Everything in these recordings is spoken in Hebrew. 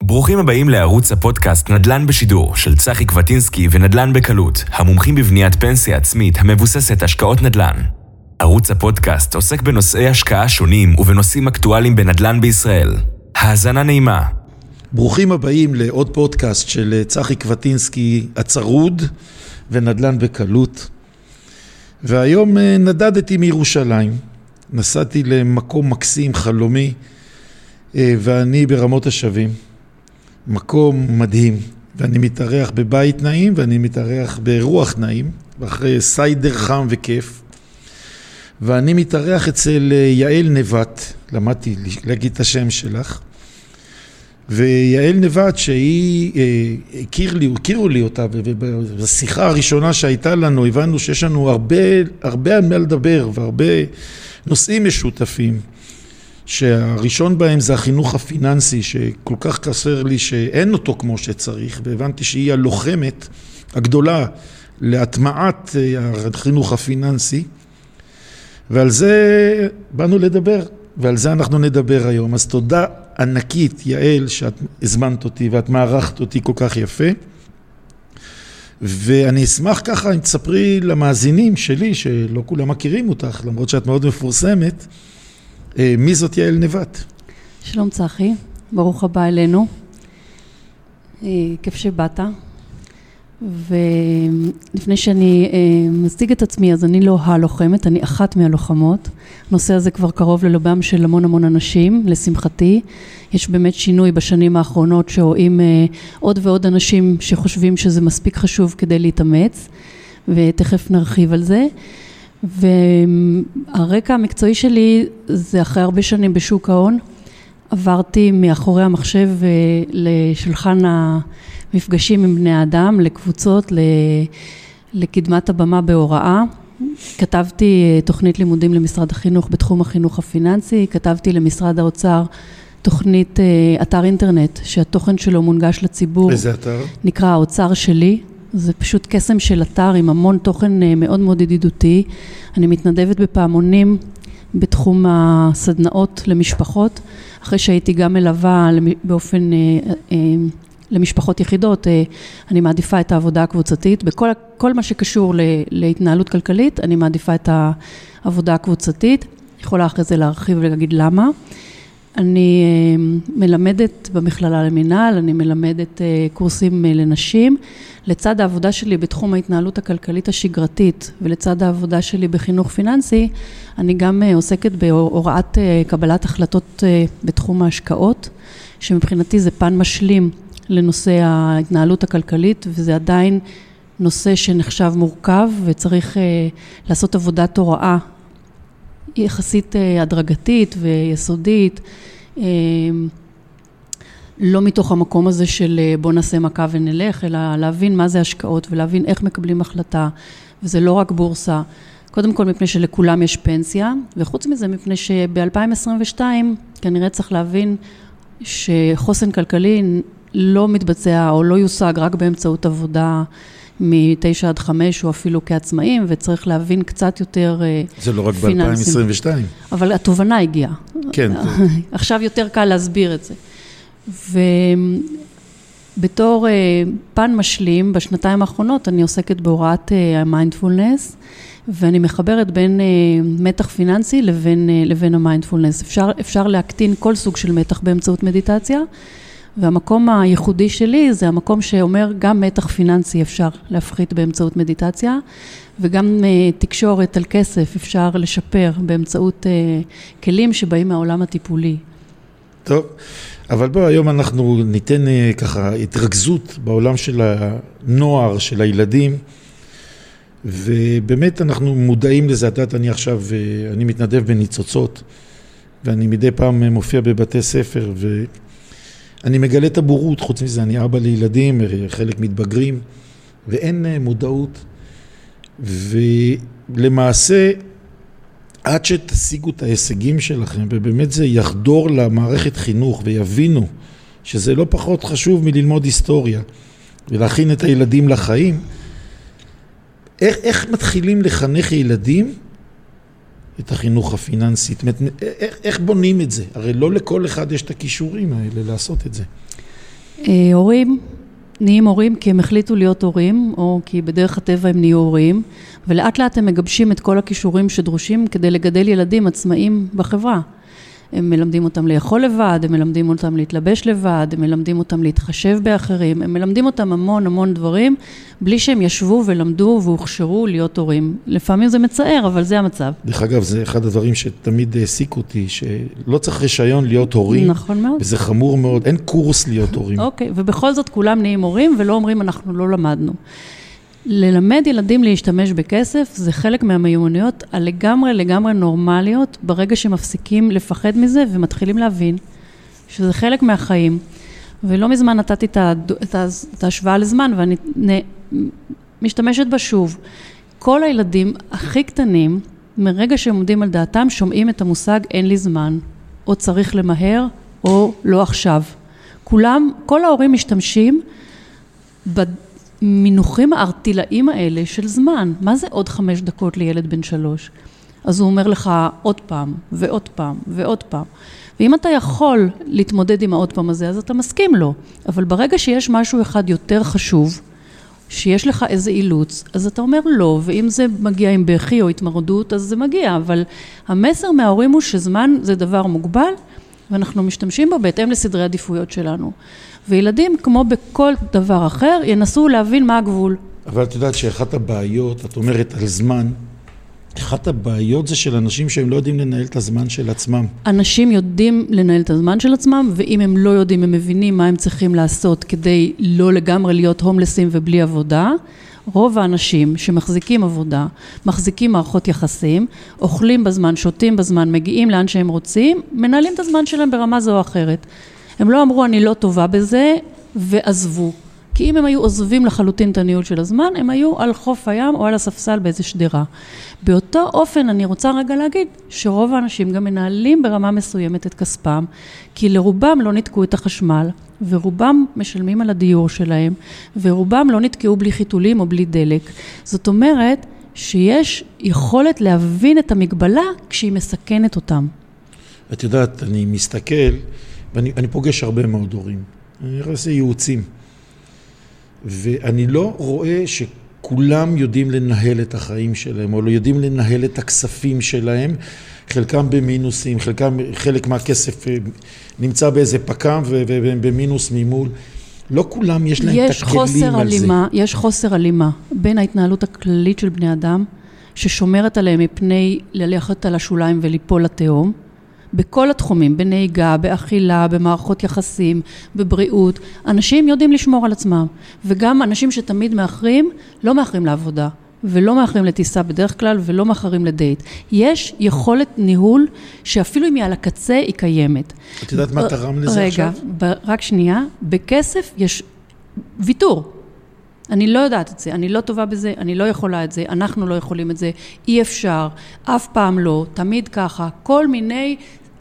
ברוכים הבאים לערוץ הפודקאסט נדל"ן בשידור של צחי קווטינסקי ונדל"ן בקלות, המומחים בבניית פנסיה עצמית המבוססת השקעות נדל"ן. ערוץ הפודקאסט עוסק בנושאי השקעה שונים ובנושאים אקטואליים בנדל"ן בישראל. האזנה נעימה. ברוכים הבאים לעוד פודקאסט של צחי קווטינסקי, הצרוד ונדל"ן בקלות. והיום נדדתי מירושלים, נסעתי למקום מקסים, חלומי, ואני ברמות השבים. מקום מדהים, ואני מתארח בבית נעים, ואני מתארח ברוח נעים, ואחרי סיידר חם וכיף. ואני מתארח אצל יעל נבט, למדתי להגיד את השם שלך, ויעל נבט שהיא, הכירו לי אותה, ובשיחה הראשונה שהייתה לנו, הבנו שיש לנו הרבה על מה לדבר, והרבה נושאים משותפים, שהראשון בהם זה החינוך הפיננסי, שכל כך קסר לי שאין אותו כמו שצריך, והבנתי שהיא הלוחמת הגדולה להטמעת החינוך הפיננסי, ועל זה באנו לדבר, ועל זה אנחנו נדבר היום. אז תודה ענקית, יעל, שאת הזמנת אותי ואת מערכת אותי כל כך יפה, ואני אשמח ככה אם תספרי למאזינים שלי, שלא כולם מכירים אותך, למרות שאת מאוד מפורסמת, מי זאת יעל נבט? שלום צחי, ברוך הבא אלינו. כיף שבאת. ולפני שאני מציג את עצמי, אז אני לא הלוחמת, אני אחת מהלוחמות. הנושא הזה כבר קרוב ללבם של המון אנשים, לשמחתי. יש באמת שינוי בשנים האחרונות שרואים עוד ועוד אנשים שחושבים שזה מספיק חשוב כדי להתאמץ, ותכף נרחיב על זה. והרקע המקצועי שלי זה אחרי הרבה שנים בשוק ההון, עברתי מאחורי המחשב לשולחן המפגשים עם בני האדם, לקבוצות, לקדמת הבמה בהוראה. כתבתי תוכנית לימודים למשרד החינוך בתחום החינוך הפיננסי, כתבתי למשרד האוצר תוכנית אתר אינטרנט שהתוכן שלו מונגש לציבור. איזה אתר? נקרא האוצר שלי. זה פשוט קסם של אתר עם המון תוכן מאוד מאוד ידידותי. אני מתנדבת בפעמונים בתחום הסדנאות למשפחות, אחרי שהייתי גם מלווה באופן למשפחות יחידות, אני מעדיפה את העבודה הקבוצתית. בכל מה שקשור להתנהלות כלכלית, אני מעדיפה את העבודה הקבוצתית. יכולה אחרי זה להרחיב ולהגיד למה. אני מלמדת במכללה למינהל, אני מלמדת קורסים לנשים. לצד העבודה שלי בתחום ההתנהלות הכלכלית השגרתית, ולצד העבודה שלי בחינוך פיננסי, אני גם עוסקת בהוראת קבלת החלטות בתחום ההשקעות, שמבחינתי זה פן משלים לנושא ההתנהלות הכלכלית, וזה עדיין נושא שנחשב מורכב, וצריך לעשות עבודת הוראה יחסית הדרגתית ויסודית, לא מתוך המקום הזה של בוא נעשה מכה ונלך, אלא להבין מה זה השקעות ולהבין איך מקבלים החלטה, וזה לא רק בורסה, קודם כל מפני שלכולם יש פנסיה, וחוץ מזה מפני שב-2022 כנראה צריך להבין שחוסן כלכלי לא מתבצע או לא יושג רק באמצעות עבודה מ-9 עד 5 או אפילו כעצמאים, וצריך להבין קצת יותר פיננסים. זה לא רק ב-2022. אבל התובנה הגיעה. כן. עכשיו יותר קל להסביר את זה. ובתור פן משלים, בשנתיים האחרונות אני עוסקת בהוראת המיינדפולנס, ואני מחברת בין מתח פיננסי לבין המיינדפולנס. אפשר להקטין כל סוג של מתח באמצעות מדיטציה, והמקום הייחודי שלי זה המקום שאומר גם מתח פיננסי אפשר להפחית באמצעות מדיטציה, וגם תקשורת על כסף אפשר לשפר באמצעות כלים שבאים מהעולם הטיפולי. טוב, אבל בוא, היום אנחנו ניתן ככה התרכזות בעולם של הנוער, של הילדים, ובאמת אנחנו מודעים לזה. אני עכשיו, אני מתנדב בניצוצות, ואני מדי פעם מופיע בבתי ספר, ואני מגלה את הבורות. חוץ מזה, אני אבא לילדים, חלק מתבגרים, ואין מודעות, ולמעשה, עד שתשיגו את ההישגים שלכם, ובאמת זה יחדור למערכת חינוך, ויבינו שזה לא פחות חשוב מללמוד היסטוריה, ולהכין את הילדים לחיים. איך מתחילים לחנך ילדים את החינוך הפיננסי? איך בונים את זה? הרי לא לכל אחד יש את הכישורים האלה לעשות את זה. הורים נהיים הורים כי הם החליטו להיות הורים, או כי בדרך הטבע הם נהיו הורים, ולאט לאט הם מגבשים את כל הכישורים שדרושים כדי לגדל ילדים עצמאיים בחברה. הם מלמדים אותם לאכול לבד, הם מלמדים אותם להתלבש לבד, הם מלמדים אותם להתחשב באחרים, הם מלמדים אותם המון המון דברים, בלי שהם ישבו ולמדו והוכשרו להיות הורים. לפעמים זה מצער, אבל זה המצב. דרך אגב, זה אחד הדברים שתמיד העסיק אותי, שלא צריך רישיון להיות הורים. נכון מאוד. וזה חמור מאוד, אין קורס להיות הורים. אוקיי, ובכל זאת כולם נהיים הורים ולא אומרים אנחנו לא למדנו. ללמד ילדים להשתמש בכסף זה חלק מהמיומנויות לגמרי נורמליות ברגע שמפסיקים לפחד מזה ומתחילים שזה חלק מהחיים. ולא מזמן נתתי את ההשוואה לזמן ואני משתמשת בה שוב. כל הילדים הכי קטנים מרגע שהם עומדים על דעתם שומעים את המושג אין לי זמן או צריך למהר או לא עכשיו. כל ההורים משתמשים מינוחים הארטילאיים האלה של זמן. מה זה עוד 5 דקות לילד בן 3? אז הוא אומר לך עוד פעם ועוד פעם ועוד פעם. ואם אתה יכול להתמודד עם העוד פעם הזה, אז אתה מסכים לו. אבל ברגע שיש משהו אחד יותר חשוב, שיש לך איזה אילוץ, אז אתה אומר לא, ואם זה מגיע עם בכי או התמרדות, אז זה מגיע. אבל המסר מההורים הוא שזמן זה דבר מוגבל, ואנחנו משתמשים בו בהתאם לסדרי עדיפויות שלנו. וילדים, כמו בכל דבר אחר, ינסו להבין מה הגבול. אבל את יודעת שאחת הבעיות, את אומרת על זמן, אחת הבעיות זה של אנשים שהם לא יודעים לנהל את הזמן של עצמם. אנשים יודעים לנהל את הזמן של עצמם, ואם הם לא יודעים, הם מבינים מה הם צריכים לעשות כדי לא לגמרי להיות הומלסים ובלי עבודה. רוב האנשים שמחזיקים עבודה, מחזיקים מערכות יחסים, אוכלים בזמן, שותים בזמן, מגיעים לאן שהם רוצים, מנהלים את הזמן שלהם ברמה זו או אחרת. הם לא אמרו אני לא טובה בזה ועזבו. כי אם הם היו עוזבים לחלוטין את הניהול של הזמן, הם היו על חוף הים או על הספסל באיזה שדרה. באותו אופן אני רוצה רגע להגיד שרוב האנשים גם מנהלים ברמה מסוימת את כספם, כי לרובם לא נתקעו את החשמל, ורובם משלמים על הדיור שלהם, ורובם לא נתקעו בלי חיתולים או בלי דלק. זאת אומרת שיש יכולת להבין את המגבלה כשהיא מסכנת אותם. את יודעת, אני מסתכל, ואני פוגש הרבה מאוד הורים. אני רואה איזה ייעוצים. ואני לא רואה שכולם יודעים לנהל את החיים שלהם, או לא יודעים לנהל את הכספים שלהם, חלקם במינוסים, חלק מהכסף נמצא באיזה פקם ובמינוס ממול. לא כולם יש להם את הכלים על זה. יש חוסר הלימה בין ההתנהלות הכללית של בני אדם, ששומרת עליהם מפני ללכת על השוליים וליפול לתהום, בכל התחומים, בנהיגה, באכילה, במערכות יחסים, בבריאות, אנשים יודעים לשמור על עצמם, וגם אנשים שתמיד מאחרים, לא מאחרים לעבודה, ולא מאחרים לטיסה בדרך כלל, ולא מאחרים לדייט. יש יכולת ניהול, שאפילו אם היא על הקצה, היא קיימת. את יודעת מה תרם לזה עכשיו? רגע, רק שנייה, בכסף יש ויתור. אני לא יודעת את זה, אני לא טובה בזה, אני לא יכולה את זה, אנחנו לא יכולים את זה, אי אפשר, אף פעם לא, תמיד ככה, כל מיני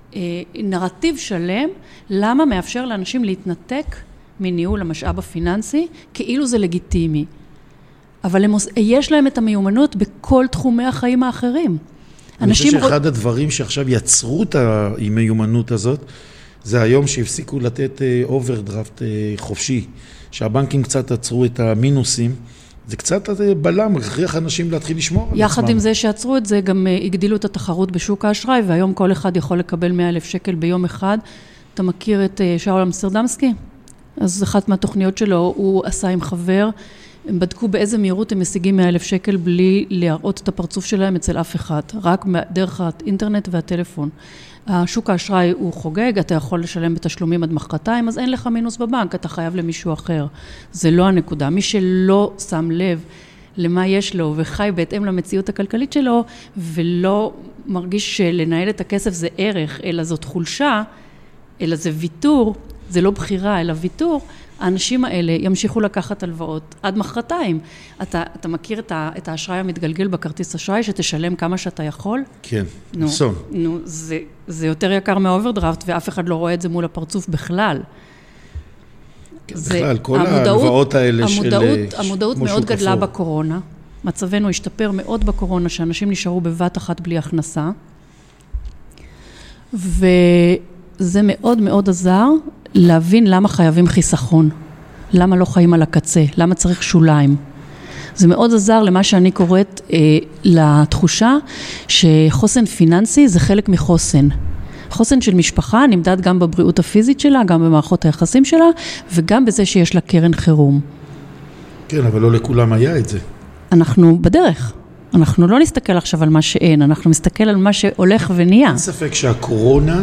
נרטיב שלם, למה מאפשר לאנשים להתנתק מניהול המשאב הפיננסי, כאילו זה לגיטימי. אבל יש להם את המיומנות בכל תחומי החיים האחרים. אני חושב שאחד הדברים שעכשיו יצרו את המיומנות הזאת, זה היום שהפסיקו לתת אוברדרפט חופשי, שהבנקים קצת עצרו את המינוסים, זה קצת בלם, הכריח אנשים להתחיל לשמור על עצמם. יחד עם זה שעצרו את זה, גם הגדילו את התחרות בשוק האשראי, והיום כל אחד יכול לקבל 100,000 שקל ביום אחד. אתה מכיר את שאול אמסטרדמסקי? אז אחת מהתוכניות שלו, הוא עשה עם חבר, הם בדקו באיזה מהירות הם משיגים 100,000 שקל בלי להראות את הפרצוף שלהם אצל אף אחד, רק דרך האינטרנט והטלפון. השוק האשראי הוא חוגג, אתה יכול לשלם בתשלומים עד מחרתיים, אז אין לך מינוס בבנק, אתה חייב למישהו אחר. זה לא הנקודה. מי שלא שם לב למה יש לו וחי בהתאם למציאות הכלכלית שלו, ולא מרגיש שלנהל את הכסף זה ערך, אלא זאת חולשה, אלא זה ויתור, זה לא בחירה, אלא ויתור, האנשים האלה ימשיכו לקחת הלוואות עד מחרתיים. אתה מכיר את האשראי המתגלגל בכרטיס אשראי, שתשלם כמה שאתה יכול? כן, נו, זה יותר יקר מהאוברדרפט, ואף אחד לא רואה את זה מול הפרצוף בכלל. בכלל, כל ההלוואות האלה של... המודעות מאוד גדלה בקורונה. מצבנו השתפר מאוד בקורונה, שאנשים נשארו בבת אחת בלי הכנסה. וזה מאוד מאוד עזר להבין למה חייבים חיסכון, למה לא חיים על הקצה, למה צריך שוליים. זה מאוד עזר למה שאני קוראת לתחושה שחוסן פיננסי זה חלק מחוסן. חוסן של משפחה נמדד גם בבריאות הפיזית שלה, גם במערכות היחסים שלה, וגם בזה שיש לה קרן חירום. כן, אבל לא לכולם היה את זה. אנחנו בדרך. אנחנו לא נסתכל עכשיו על מה שאין, אנחנו נסתכל על מה שהולך ונהיה. אין ספק שהקורונה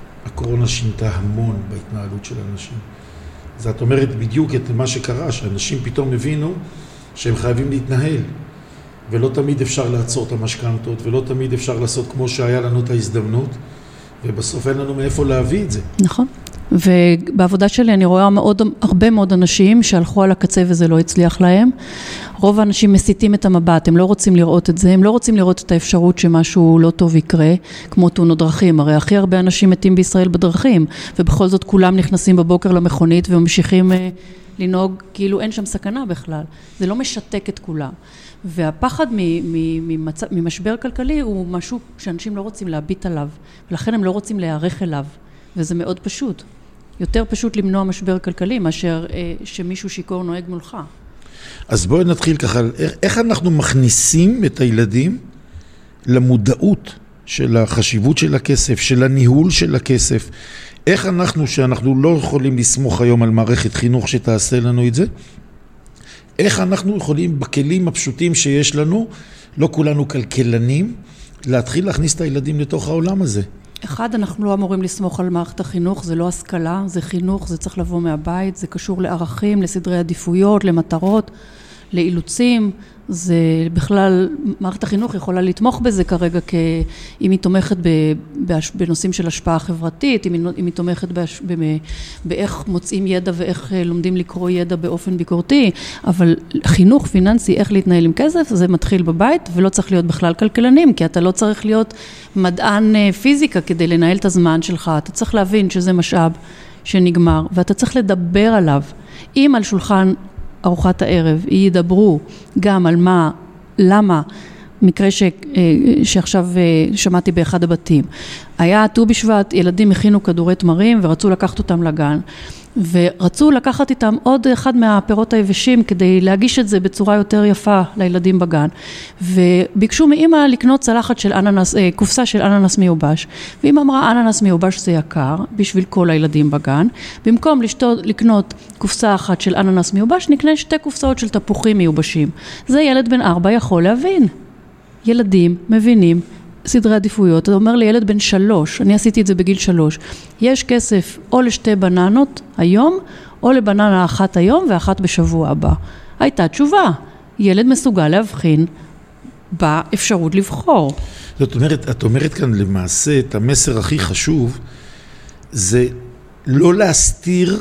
שינתה המון בהתנהלות של אנשים. אז את אומרת בדיוק את מה שקרה, שאנשים פתאום הבינו שהם חייבים להתנהל, ולא תמיד אפשר לעצור את המשכנתות, ולא תמיד אפשר לעשות כמו שהיה לנו את ההזדמנות, ובסוף אין לנו מאיפה להביא את זה. נכון. ובעבודה שלי אני רואה הרבה מאוד אנשים שהלכו על הקצה וזה לא הצליח להם. רוב האנשים מסיטים את המבט, הם לא רוצים לראות את זה, הם לא רוצים לראות את האפשרות שמשהו לא טוב יקרה, כמו תאונות דרכים. הרי הכי הרבה אנשים מתים בישראל בדרכים, ובכל זאת כולם נכנסים בבוקר למכונית וממשיכים לנהוג כאילו אין שם סכנה בכלל. זה לא משתק את כולם. והפחד ממשבר כלכלי הוא משהו שאנשים לא רוצים להביט עליו, ולכן הם לא רוצים להיערך אליו. וזה מאוד פשוט. יותר פשוט למנוע משבר כלכלי, מאשר שמישהו שיקור נוהג מולך. אז בואי נתחיל ככה, איך אנחנו מכניסים את הילדים למודעות של החשיבות של הכסף, של הניהול של הכסף? איך אנחנו, שאנחנו לא יכולים לסמוך היום על מערכת חינוך שתעשה לנו את זה? איך אנחנו יכולים בכלים הפשוטים שיש לנו, לא כולנו כלכלנים, להתחיל להכניס את הילדים לתוך העולם הזה? אחד, אנחנו לא אמורים לסמוך על מערכת החינוך, זה לא השכלה, זה חינוך, זה צריך לבוא מהבית, זה קשור לערכים, לסדרי עדיפויות, למטרות, לאילוצים, זה בכלל, מערכת החינוך יכולה לתמוך בזה כרגע, אם היא תומכת בנושאים של השפעה חברתית, אם היא תומכת באיך מוצאים ידע ואיך לומדים לקרוא ידע באופן ביקורתי, אבל חינוך פיננסי, איך להתנהל עם כסף, זה מתחיל בבית, ולא צריך להיות בכלל כלכלנים, כי אתה לא צריך להיות מדען פיזיקה כדי לנהל את הזמן שלך, אתה צריך להבין שזה משאב שנגמר, ואתה צריך לדבר עליו. אם על שולחן ארוחת הערב, ידברו גם על מה, למה, מקרה שעכשיו שמעתי באחד הבתים. היה ט"ו בשבט, ילדים הכינו כדורי תמרים ורצו לקחת אותם לגן, ורצו לקחת איתם עוד אחד מהפירות היבשים כדי להגיש את זה בצורה יותר יפה לילדים בגן. וביקשו מאמא לקנות צלחת של אננס, קופסה של אננס מיובש. ואמא אמרה, אננס מיובש זה יקר בשביל כל הילדים בגן. במקום לקנות קופסה אחת של אננס מיובש, נקנה 2 קופסאות של תפוחים מיובשים. זה ילד בן 4 יכול להבין. ילדים מבינים סדרי עדיפויות. אתה אומר לילד בן 3, אני עשיתי את זה בגיל 3, יש כסף או ל2 בננות היום, או לבננה אחת היום ואחת בשבוע הבא. הייתה תשובה, ילד מסוגל להבחין באפשרות לבחור. זאת אומרת, את אומרת כאן למעשה את המסר הכי חשוב, זה לא להסתיר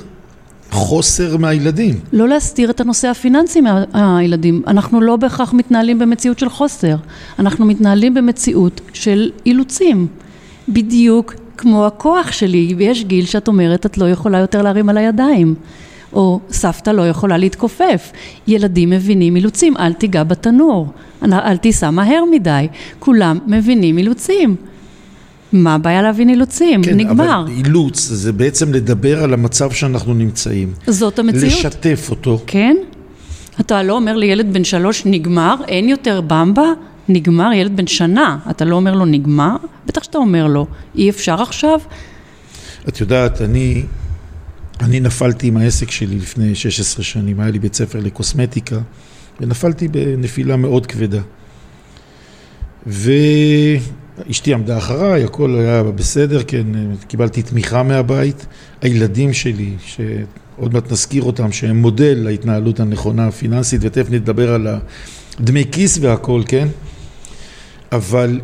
חוסר מהילדים. לא להסתיר את הנושא הפיננסי מהילדים. אנחנו לא בהכרח מתנהלים במציאות של חוסר. אנחנו מתנהלים במציאות של אילוצים. בדיוק כמו הכוח שלי. ויש גיל שאת אומרת, את לא יכולה יותר להרים על הידיים. או סבתא לא יכולה להתכופף. ילדים מבינים אילוצים. אל תיגע בתנור. אל תיסע מהר מדי. כולם מבינים אילוצים. מה הבעיה להבין אילוצים? כן, נגמר. אבל אילוץ זה בעצם לדבר על המצב שאנחנו נמצאים. זאת המציאות. לשתף אותו. כן? אתה לא אומר לילד בן 3 נגמר, אין יותר במבה, נגמר, ילד בן שנה. אתה לא אומר לו נגמר? בטח שאתה אומר לו, אי אפשר עכשיו? את יודעת, אני נפלתי עם העסק שלי לפני 16 שנים, היה לי בית ספר לקוסמטיקה, ונפלתי בנפילה מאוד כבדה. אשתי עמדה אחריי, הכל היה בסדר, כן, קיבלתי תמיכה מהבית. הילדים שלי, שעוד מעט נזכיר אותם, שהם מודל להתנהלות הנכונה הפיננסית, ותכף נדבר על דמי כיס והכל, כן? אבל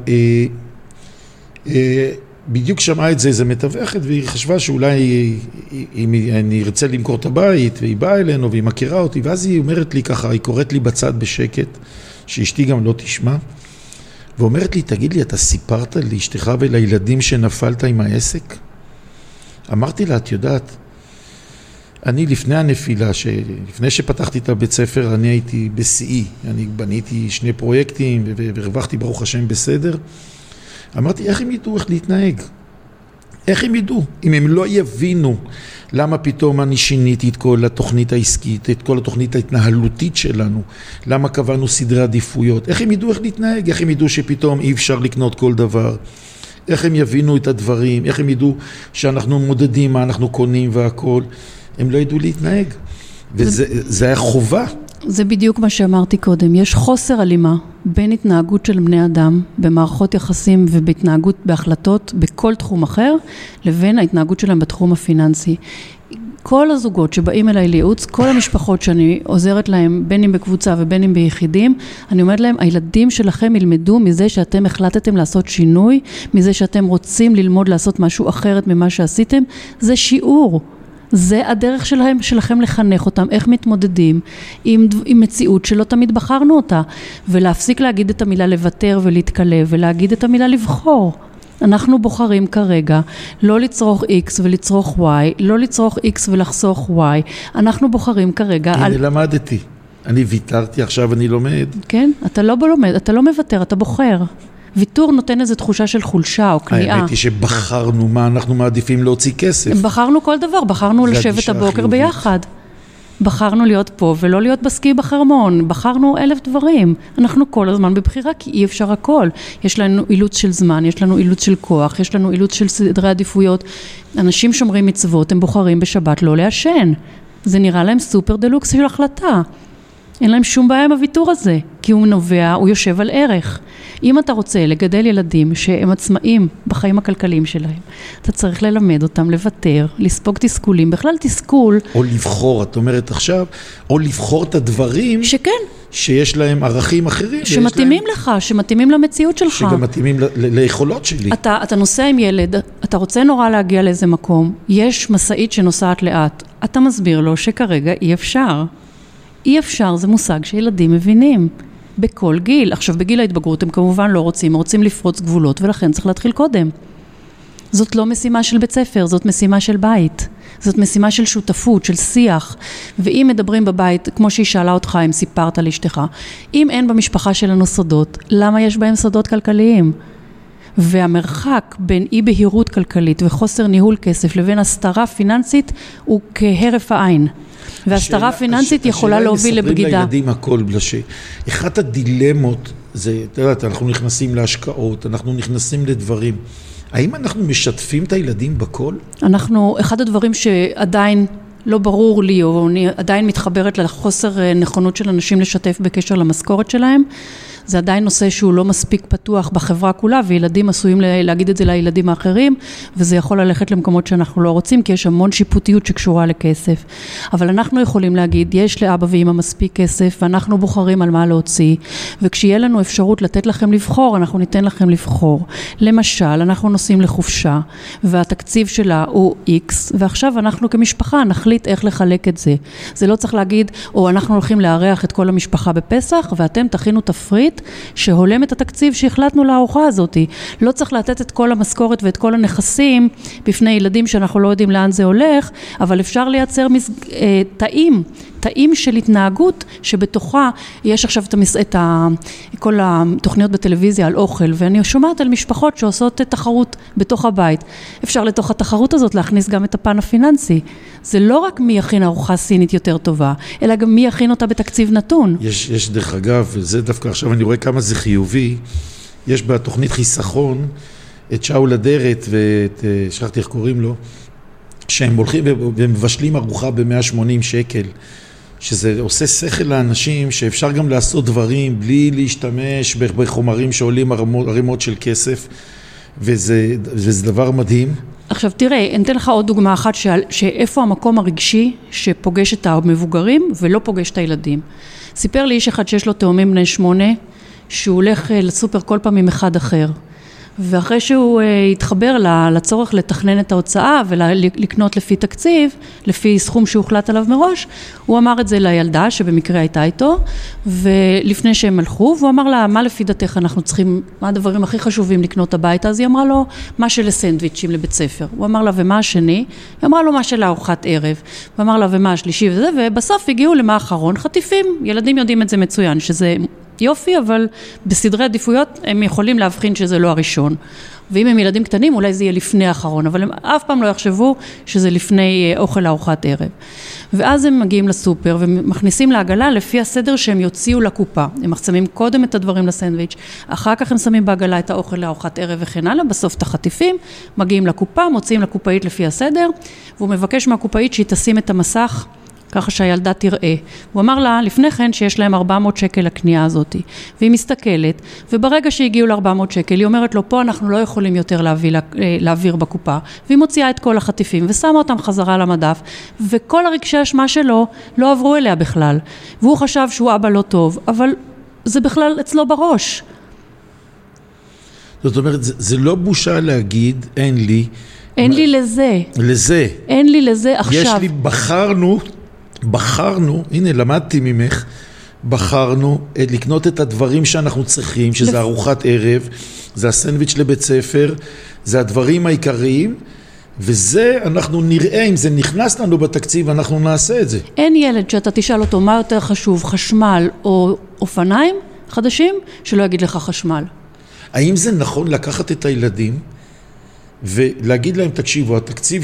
בדיוק שמעה את זה איזה מתווכת, והיא חשבה שאולי אם אני ארצה למכור את הבית, והיא באה אלינו והיא מכירה אותי, ואז היא אומרת לי ככה, היא קוראת לי בצד בשקט, שאשתי גם לא תשמע, ואומרת לי, תגיד לי, אתה סיפרת לאשתך ולילדים שנפלת עם העסק? אמרתי לה, את יודעת, אני לפני הנפילה, לפני שפתחתי את הבית ספר, אני הייתי בשיאי, אני בניתי 2 פרויקטים והרווחתי ברוך השם בסדר. אמרתי, איך הם ידעו איך להתנהג? איך הם ידעו? אם הם לא יבינו למה פתאום אני שיניתי את כל התוכנית העסקית, את כל התוכנית ההתנהלותית שלנו, למה קבענו סדרי עדיפויות, איך הם ידעו איך להתנהג, איך הם ידעו שפתאום אי אפשר לקנות כל דבר, איך הם יבינו את הדברים, איך הם ידעו שאנחנו מודדים מה אנחנו קונים והכל, הם לא ידעו להתנהג, וזה היה חובה. זה בדיוק מה שאמרתי קודם, יש חוסר הלימה בין התנהגות של בני אדם במערכות יחסים ובהתנהגות בהחלטות בכל תחום אחר, לבין ההתנהגות שלהם בתחום הפיננסי. כל הזוגות שבאים אליי לייעוץ, כל המשפחות שאני עוזרת להם, בין אם בקבוצה ובין אם ביחידים, אני אומרת להם, הילדים שלכם ילמדו מזה שאתם החלטתם לעשות שינוי, מזה שאתם רוצים ללמוד לעשות משהו אחרת ממה שעשיתם, זה שיעור. זה הדרך שלכם לחנך אותם, איך מתמודדים עם מציאות שלא תמיד בחרנו אותה, ולהפסיק להגיד את המילה לוותר ולהתקלב, ולהגיד את המילה לבחור. אנחנו בוחרים כרגע לא לצרוך X ולצרוך Y, לא לצרוך X ולחסוך Y, אנחנו בוחרים כרגע הנה למדתי, אני ויתרתי, עכשיו אני לומד. כן, אתה לא לומד, אתה לא מוותר, אתה בוחר. ויתור נותן איזו תחושה של חולשה או כניעה. האמת היא שבחרנו מה אנחנו מעדיפים להוציא כסף. בחרנו כל דבר, בחרנו לשבת הבוקר ביחד. בחרנו להיות פה ולא להיות בסקי בחרמון, בחרנו 1000 דברים. אנחנו כל הזמן בבחירה כי אי אפשר הכל. יש לנו אילוץ של זמן, יש לנו אילוץ של כוח, יש לנו אילוץ של סדרי עדיפויות. אנשים שומרים מצוות, הם בוחרים בשבת לא לעשן. זה נראה להם סופר דלוקס של החלטה. אין להם שום בעיה עם הוויתור הזה, כי הוא נובע, הוא יושב על ערך. אם אתה רוצה לגדל ילדים שהם עצמאים בחיים הכלכליים שלהם, אתה צריך ללמד אותם לוותר, לספוג תסכולים, בכלל תסכול. או לבחור, את אומרת עכשיו, או לבחור את הדברים שכן. שיש להם ערכים אחרים. שמתאימים לך, שמתאימים למציאות שלך. שגם מתאימים ליכולות שלי. אתה נוסע עם ילד, אתה רוצה נורא להגיע לאיזה מקום, יש מסעית שנוסעת לאט, אתה מסביר לו שכרגע אי אפשר. אי אפשר, זה מושג שילדים מבינים. בכל גיל. עכשיו, בגיל ההתבגרות הם כמובן לא רוצים לפרוץ גבולות, ולכן צריך להתחיל קודם. זאת לא משימה של בית ספר, זאת משימה של בית. זאת משימה של שותפות, של שיח. ואם מדברים בבית, כמו שהיא שאלה אותך, אם סיפרת לאשתך, אם אין במשפחה שלנו סודות, למה יש בהם סודות כלכליים? והמרחק בין אי בהירות כלכלית וחוסר ניהול כסף לבין הסתרה פיננסית הוא כהרף העין. והסתרה פיננסית יכולה להוביל לבגידה. השאלה לילדים הכל בלשי. אחת הדילמות זה, אתה יודעת, אנחנו נכנסים להשקעות, אנחנו נכנסים לדברים. האם אנחנו משתפים את הילדים בכל? אחד הדברים שעדיין לא ברור לי, או אני עדיין מתחברת לחוסר נכונות של אנשים לשתף בקשר למשכורת שלהם, זה עדיין נושא שהוא לא מספיק פתוח בחברה כולה, וילדים עשויים להגיד את זה לילדים האחרים, וזה יכול ללכת למקומות שאנחנו לא רוצים, כי יש המון שיפוטיות שקשורה לכסף. אבל אנחנו יכולים להגיד, יש לאבא ואמא מספיק כסף, ואנחנו בוחרים על מה להוציא, וכשיהיה לנו אפשרות לתת לכם לבחור, אנחנו ניתן לכם לבחור. למשל, אנחנו נוסעים לחופשה, והתקציב שלה הוא X, ועכשיו אנחנו כמשפחה נחליט איך לחלק את זה. זה לא צריך להגיד, או אנחנו הולכים לארח את כל המשפחה בפסח, ואתם תכינו תפריט, שהולם את התקציב שהחלטנו לארוחה הזאת. לא צריך לתת את כל המשכורת ואת כל הנכסים בפני ילדים שאנחנו לא יודעים לאן זה הולך, אבל אפשר לייצר תאים של התנהגות שבתוכה יש עכשיו כל התוכניות בטלוויזיה על אוכל, ואני שומעת על משפחות שעושות תחרות בתוך הבית. אפשר לתוך התחרות הזאת להכניס גם את הפן הפיננסי. זה לא רק מי יכין ארוחה סינית יותר טובה, אלא גם מי יכין אותה בתקציב נתון. יש דרך אגב, וזה דווקא עכשיו אני רואה כמה זה חיובי, יש בתוכנית חיסכון את שאול אדרת ואת, שכחתי איך קוראים לו, שהם הולכים ומבשלים ארוחה ב-180 שקל, שזה עושה שכל לאנשים שאפשר גם לעשות דברים בלי להשתמש בחומרים שעולים ערימות של כסף, וזה דבר מדהים. עכשיו תראה, אני אתן לך עוד דוגמה אחת שאיפה המקום הרגשי שפוגש את המבוגרים ולא פוגש את הילדים. סיפר לי איש אחד שיש לו תאומים בני 8, שהוא הולך לסופר כל פעם עם אחד אחר. ואחרי שהוא התחבר לצורך לתכנן את ההוצאה ולקנות לפי תקציב, לפי סכום שהוחלט עליו מראש, הוא אמר את זה לילדה שבמקרה הייתה איתו, ולפני שהם הלכו, והוא אמר לה, מה לפי דעתך אנחנו צריכים, מה הדברים הכי חשובים לקנות הביתה? אז היא אמרה לו, מה של סנדוויצ'ים לבית ספר. הוא אמר לה, ומה השני? היא אמרה לו, מה של ארוחת ערב. הוא אמר לה, ומה השלישי וזה, ובסוף הגיעו למה האחרון, חטיפים. ילדים יודעים את זה מצוין, שזה יופי, אבל בסדרי עדיפויות הם יכולים להבחין שזה לא הראשון. ואם הם ילדים קטנים, אולי זה יהיה לפני האחרון, אבל הם אף פעם לא יחשבו שזה לפני אוכל לארוחת ערב. ואז הם מגיעים לסופר ומכניסים לעגלה לפי הסדר שהם יוציאו לקופה. הם מחצמים קודם את הדברים לסנדוויץ', אחר כך הם שמים בעגלה את האוכל לארוחת ערב וכן הלאה, בסוף את החטיפים, מגיעים לקופה, מוציאים לקופאית לפי הסדר, והוא מבקש מהקופאית שהיא תשים את המסך ככה שהילדה תראה. הוא אמר לה לפני כן שיש להם 400 שקל לקנייה הזאת, והיא מסתכלת, וברגע שהגיעו ל-400 שקל, היא אומרת לו, פה אנחנו לא יכולים יותר להעביר בקופה, והיא מוציאה את כל החטיפים, ושמה אותם חזרה למדף, וכל הרגשי אשמה שלו לא עברו אליה בכלל, והוא חשב שהוא אבא לא טוב, אבל זה בכלל אצלו בראש. זאת אומרת, זה לא בושה להגיד, אין לי לזה. אין לי לזה עכשיו. יש לי, בחרנו, הנה למדתי ממך, בחרנו לקנות את הדברים שאנחנו צריכים, שזה ארוחת ערב, זה הסנדוויץ' לבית ספר, זה הדברים העיקריים, וזה אנחנו נראה, אם זה נכנס לנו בתקציב, אנחנו נעשה את זה. אין ילד שאתה תשאל אותו מה יותר חשוב, חשמל או אופניים חדשים, שלא יגיד לך חשמל. האם זה נכון לקחת את הילדים ולהגיד להם, תקשיבו, התקציב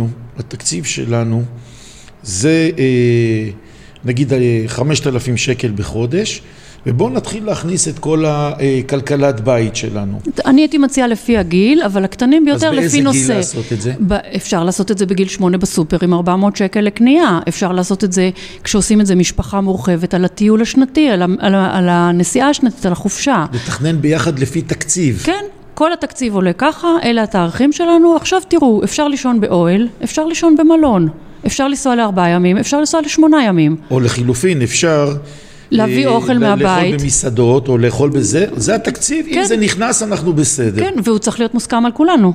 שלנו, זה נגיד 5,000 שקל בחודש, ובואו נתחיל להכניס את כל הכלכלת בית שלנו. אני הייתי מציעה לפי הגיל, אבל הקטנים ביותר לפי נושא. אז באיזה גיל לעשות את זה? אפשר לעשות את זה בגיל 8 בסופר עם 400 שקל לקנייה. אפשר לעשות את זה כשעושים את זה משפחה מורחבת על הטיול השנתי, על הנסיעה השנתית, על החופשה. לתכנן ביחד לפי תקציב. כן. כל התקציב עולה ככה, אלה התאריכים שלנו. עכשיו תראו, אפשר לישון באוהל, אפשר לישון במלון. אפשר לנסוע ל4 ימים, אפשר לנסוע ל8 ימים. או לחילופין, אפשר להביא אוכל מהבית. לאכול במסעדות, או לאכול בזה. זה התקציב, כן. אם זה נכנס, אנחנו בסדר. כן, והוא צריך להיות מוסכם על כולנו.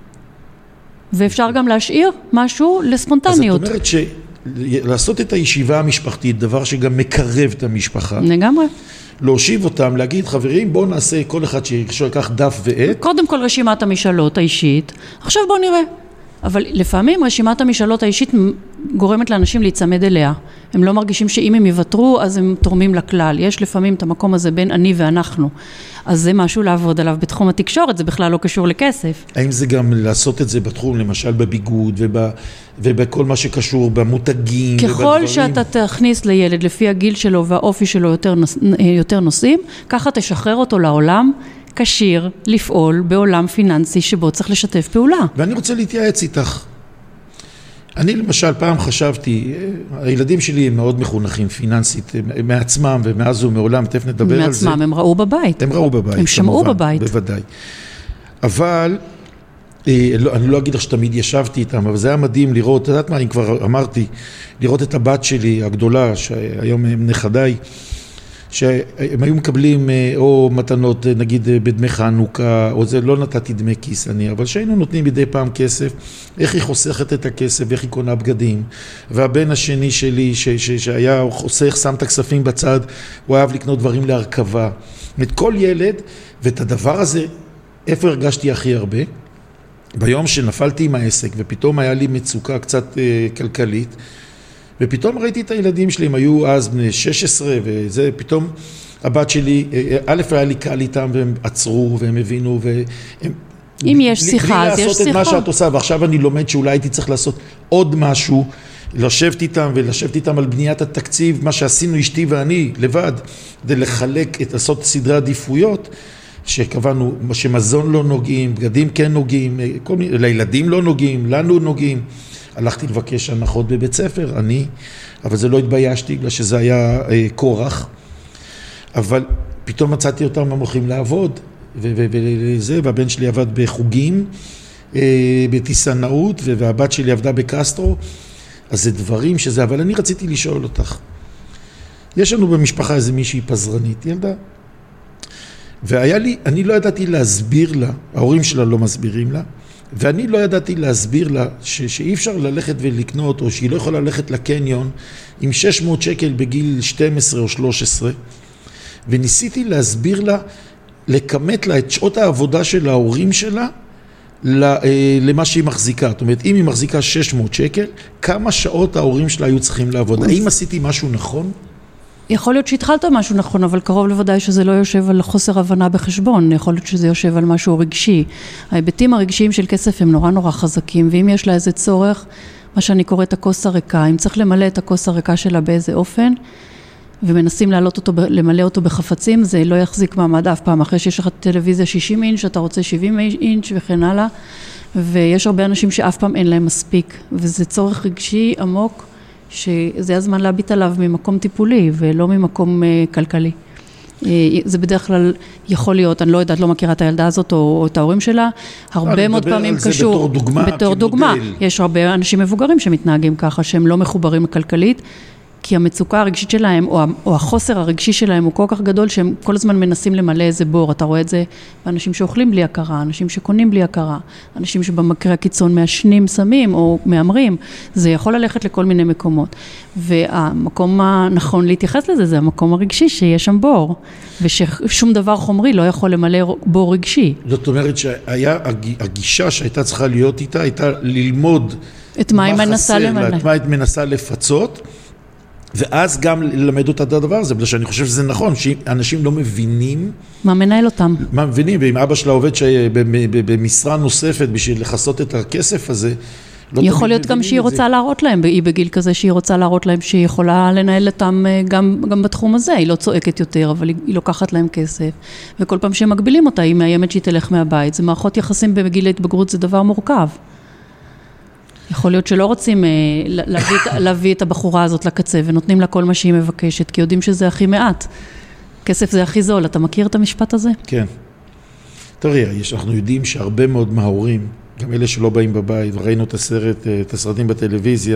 ואפשר גם להשאיר משהו לספונטניות. אז את אומרת שלעשות את הישיבה המשפחתית, דבר שגם מקרב את המשפחה. לגמרי. להושיב אותם, להגיד, חברים, בואו נעשה כל אחד שיקח דף ועט. קודם כל רשימת המשאלות האישית. עכשיו בואו נראה. אבל לפעמים רשימת המשאלות האישית גורמת לאנשים להיצמד אליה. הם לא מרגישים שאם הם יוותרו, אז הם תורמים לכלל. יש לפעמים את המקום הזה בין אני ואנחנו. אז זה משהו לעבוד עליו בתחום התקשורת, זה בכלל לא קשור לכסף. האם זה גם לעשות את זה בתחום, למשל בביגוד ובכל מה שקשור במותגים ובדברים? ככל שאתה תכניס לילד לפי הגיל שלו והאופי שלו יותר נושאים, ככה תשחרר אותו לעולם, קשיר לפעול בעולם פיננסי שבו צריך לשתף פעולה. ואני רוצה להתייעץ איתך. אני למשל פעם חשבתי, הילדים שלי הם מאוד מחונכים פיננסית, מעצמם ומאז ומעולם, תכף נדבר על זה. מעצמם, הם ראו בבית. הם שמעו בבית. בוודאי. אבל, אני לא אגיד לך שתמיד ישבתי איתם, אבל זה היה מדהים לראות, את יודעת מה, אני כבר אמרתי, לראות את הבת שלי הגדולה, שהיום הם נכדיי, שהם היו מקבלים או מתנות נגיד בדמי חנוכה, או זה לא נתתי דמי כיס אני, אבל שהיינו נותנים מדי פעם כסף, איך היא חוסכת את הכסף, איך היא קונה בגדים, והבן השני שלי שהיה חוסך, שם את הכספים בצד, הוא אהב לקנות דברים להרכבה, את כל ילד, ואת הדבר הזה, איפה הרגשתי הכי הרבה? ביום שנפלתי עם העסק, ופתאום היה לי מצוקה קצת כלכלית, ופתאום ראיתי את הילדים שלי, הם היו אז בני 16, וזה פתאום הבת שלי, א' היה לי קל איתם, והם עצרו, והם הבינו, והם... אם יש שיחה, אז יש שיחה. בלי לעשות את מה שאת עושה, ועכשיו אני לומד שאולי הייתי צריך לעשות עוד משהו, לשבת איתם, ולשבת איתם על בניית התקציב, מה שעשינו אשתי ואני, לבד, כדי לחלק, לעשות סדרי עדיפויות, שקבענו, שמזון לא נוגעים, בגדים כן נוגעים, לילדים לא נוגעים, לנו נוגעים, הלכתי לבקש הנחות בבית ספר, אבל זה לא התביישתי, בגלל שזה היה כורח, אבל פתאום מצאתי אותם הולכים לעבוד, וזה, והבן שלי עבד בחוגים, בטיסנאות, והבת שלי עבדה בקסטרו, אז זה דברים שזה, אבל אני רציתי לשאול אותך, יש לנו במשפחה איזה מישהי פזרנית, ילדה, והיה לי, אני לא ידעתי להסביר לה, ההורים שלה לא מסבירים לה, ואני לא ידעתי להסביר לה שאי אפשר ללכת ולקנות, או שהיא לא יכולה ללכת לקניון עם 600 שקל בגיל 12 או 13, וניסיתי להסביר לה, לקמת לה את שעות העבודה של ההורים שלה, למה שהיא מחזיקה. זאת אומרת, אם היא מחזיקה 600 שקל, כמה שעות ההורים שלה היו צריכים לעבוד? האם עשיתי משהו נכון? יכול להיות שהתחלת משהו נכון, אבל קרוב לוודאי שזה לא יושב על חוסר הבנה בחשבון, יכול להיות שזה יושב על משהו רגשי. ההיבטים הרגשיים של כסף הם נורא חזקים, ואם יש לה איזה צורך, מה שאני קוראת הכוס הריקה, אם צריך למלא את הכוס הריקה שלה באיזה אופן, ומנסים למלא אותו בחפצים, זה לא יחזיק מעמד אף פעם. אחרי שיש לך טלוויזיה 60 אינץ', אתה רוצה 70 אינץ' וכן הלאה, ויש הרבה אנשים שאף פעם אין להם מספיק, וזה צורך רגשי עמוק, שזה הזמן להביט עליו ממקום טיפולי, ולא ממקום כלכלי. זה בדרך כלל יכול להיות, אני לא יודעת, לא מכירה את הילדה הזאת או את ההורים שלה, הרבה מאוד פעמים קשור. בתור דוגמה. יש הרבה אנשים מבוגרים שמתנהגים ככה, שהם לא מחוברים כלכלית, כי המצוקה הרגשית שלהם, או החוסר הרגשי שלהם הוא כל כך גדול, שהם כל הזמן מנסים למלא איזה בור. אתה רואה את זה באנשים שאוכלים בלי הכרה, אנשים שקונים בלי הכרה, אנשים שבמקרה הקיצון מעשנים סמים או מאמרים. זה יכול ללכת לכל מיני מקומות. והמקום הנכון להתייחס לזה, זה המקום הרגשי שיש שם בור, וששום דבר חומרי לא יכול למלא בור רגשי. זאת אומרת שהגישה שהייתה צריכה להיות איתה, הייתה ללמוד את מה היא מנסה למלא. את מה היא מנסה לפצות, ואז גם ללמד אותה את הדבר הזה, בגלל שאני חושב שזה נכון, שאנשים לא מבינים. מה מנהל אותם? מה מבינים, ואם אבא שלה עובד במשרה נוספת בשביל לחסות את הכסף הזה, יכול להיות גם שהיא רוצה להראות להם, היא בגיל כזה שהיא רוצה להראות להם שהיא יכולה לנהל אותם גם בתחום הזה, היא לא צועקת יותר, אבל היא לוקחת להם כסף, וכל פעם שהם מגבילים אותה, היא מאיימת שהיא תלך מהבית, זה מערכות יחסים בגיל ההתבגרות, זה דבר מורכב. יכול להיות שלא רוצים להביא את הבחורה הזאת לקצה, ונותנים לה כל מה שהיא מבקשת, כי יודעים שזה הכי מעט. כסף זה הכי זול. אתה מכיר את המשפט הזה? כן. תראה, אנחנו יודעים שהרבה מאוד מההורים, גם אלה שלא באים בבית, וראינו את הסרטים בטלוויזיה,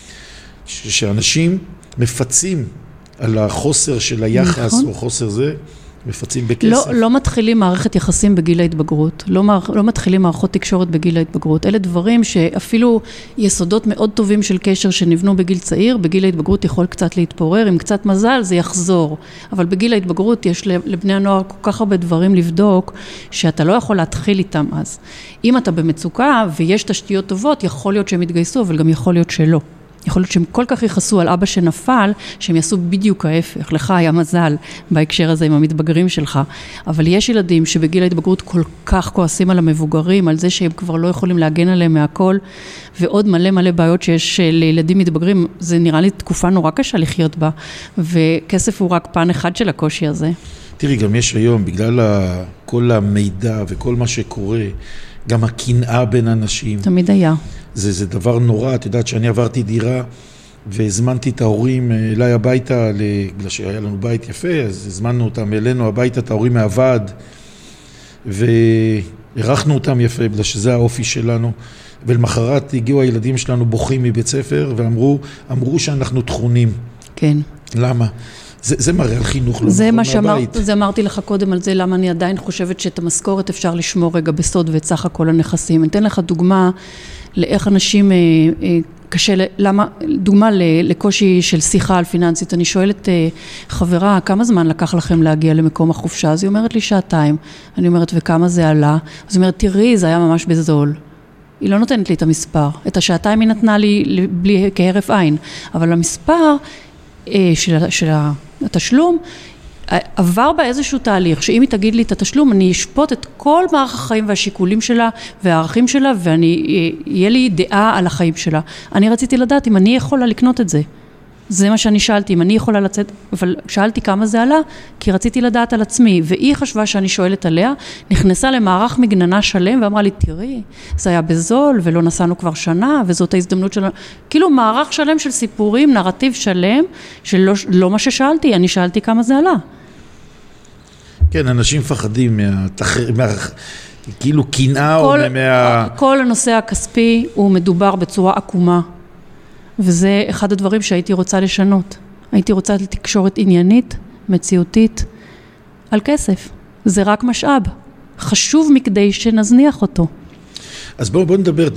שאנשים מפצים על החוסר של היחס, או חוסר זה, מפצים בכסף. לא מתחילים מערכת יחסים בגיל ההתבגרות, לא מתחילים מערכות תקשורת בגיל ההתבגרות. אלה דברים שאפילו יסודות מאוד טובים של קשר שנבנו בגיל צעיר, בגיל ההתבגרות יכול קצת להתפורר, עם קצת מזל זה יחזור. אבל בגיל ההתבגרות יש לבני הנוער כל כך הרבה דברים לבדוק, שאתה לא יכול להתחיל איתם אז. אם אתה במצוקה ויש תשתיות טובות, יכול להיות שהם יתגייסו, אבל גם יכול להיות שלא. יכול להיות שהם כל כך יחסו על אבא שנפל, שהם יעשו בדיוק ההפך. לך היה מזל בהקשר הזה עם המתבגרים שלך. אבל יש ילדים שבגיל ההתבגרות כל כך כועסים על המבוגרים, על זה שהם כבר לא יכולים להגן עליהם מהכל, ועוד מלא בעיות שיש לילדים מתבגרים. זה נראה לי תקופה נורא קשה לחיות בה, וכסף הוא רק פן אחד של הקושי הזה. תראי, גם יש היום, בגלל כל המידע וכל מה שקורה, גם הקנאה בין אנשים. תמיד היה. זה דבר נורא. את יודעת שאני עברתי דירה והזמנתי את ההורים אליי הביתה, בגלל שהיה לנו בית יפה, אז הזמנו אותם אלינו הביתה, את ההורים מהוועד, וערכנו אותם יפה, בגלל שזה האופי שלנו. ולמחרת הגיעו הילדים שלנו בוכים מבית ספר, ואמרו שאנחנו תכונים. כן. למה? זה מראה על חינוך לא נכון מהבית. זה אמרתי לך קודם על זה, למה אני עדיין חושבת שאת המשכורת אפשר לשמור רגע בסוד ואת סך הכל הנכסים. אני אתן לך דוגמה לאיך אנשים קשה, דוגמה לקושי של שיחה על פיננסית. אני שואלת חברה, כמה זמן לקח לכם להגיע למקום החופשה? אז היא אומרת לי 2 שעות. אני אומרת, וכמה זה עלה? אז היא אומרת, תראי, זה היה ממש בזול. היא לא נותנת לי את המספר. את 2 שעות היא נתנה לי בלי כהרף עין. אבל המספר של התשלום עבר באיזשהו תהליך, שאם היא תגיד לי את התשלום, אני אשפוט את כל מערך החיים והשיקולים שלה והערכים שלה, יהיה לי דעה על החיים שלה. אני רציתי לדעת אם אני יכולה לקנות את זה. זה מה שאני שאלתי, אם אני יכולה לצאת, אבל שאלתי כמה זה עלה, כי רציתי לדעת על עצמי, והיא חשבה שאני שואלת עליה, נכנסה למערך מגננה שלם, ואמרה לי, תראי, זה היה בזול, ולא נסענו כבר שנה, וזאת ההזדמנות שלנו. כאילו מערך שלם של סיפורים, נרטיב שלם, שלא מה ששאלתי, אני שאלתי כמה זה עלה. כן, אנשים מפחדים כאילו קנאה או כל הנושא הכספי הוא מדובר בצורה עקומה. וזה אחד הדברים שהייתי רוצה לשנות. הייתי רוצה לתקשורת עניינית, מציאותית, על כסף. זה רק משאב. חשוב מכדי שנזניח אותו. אז בואו נדבר,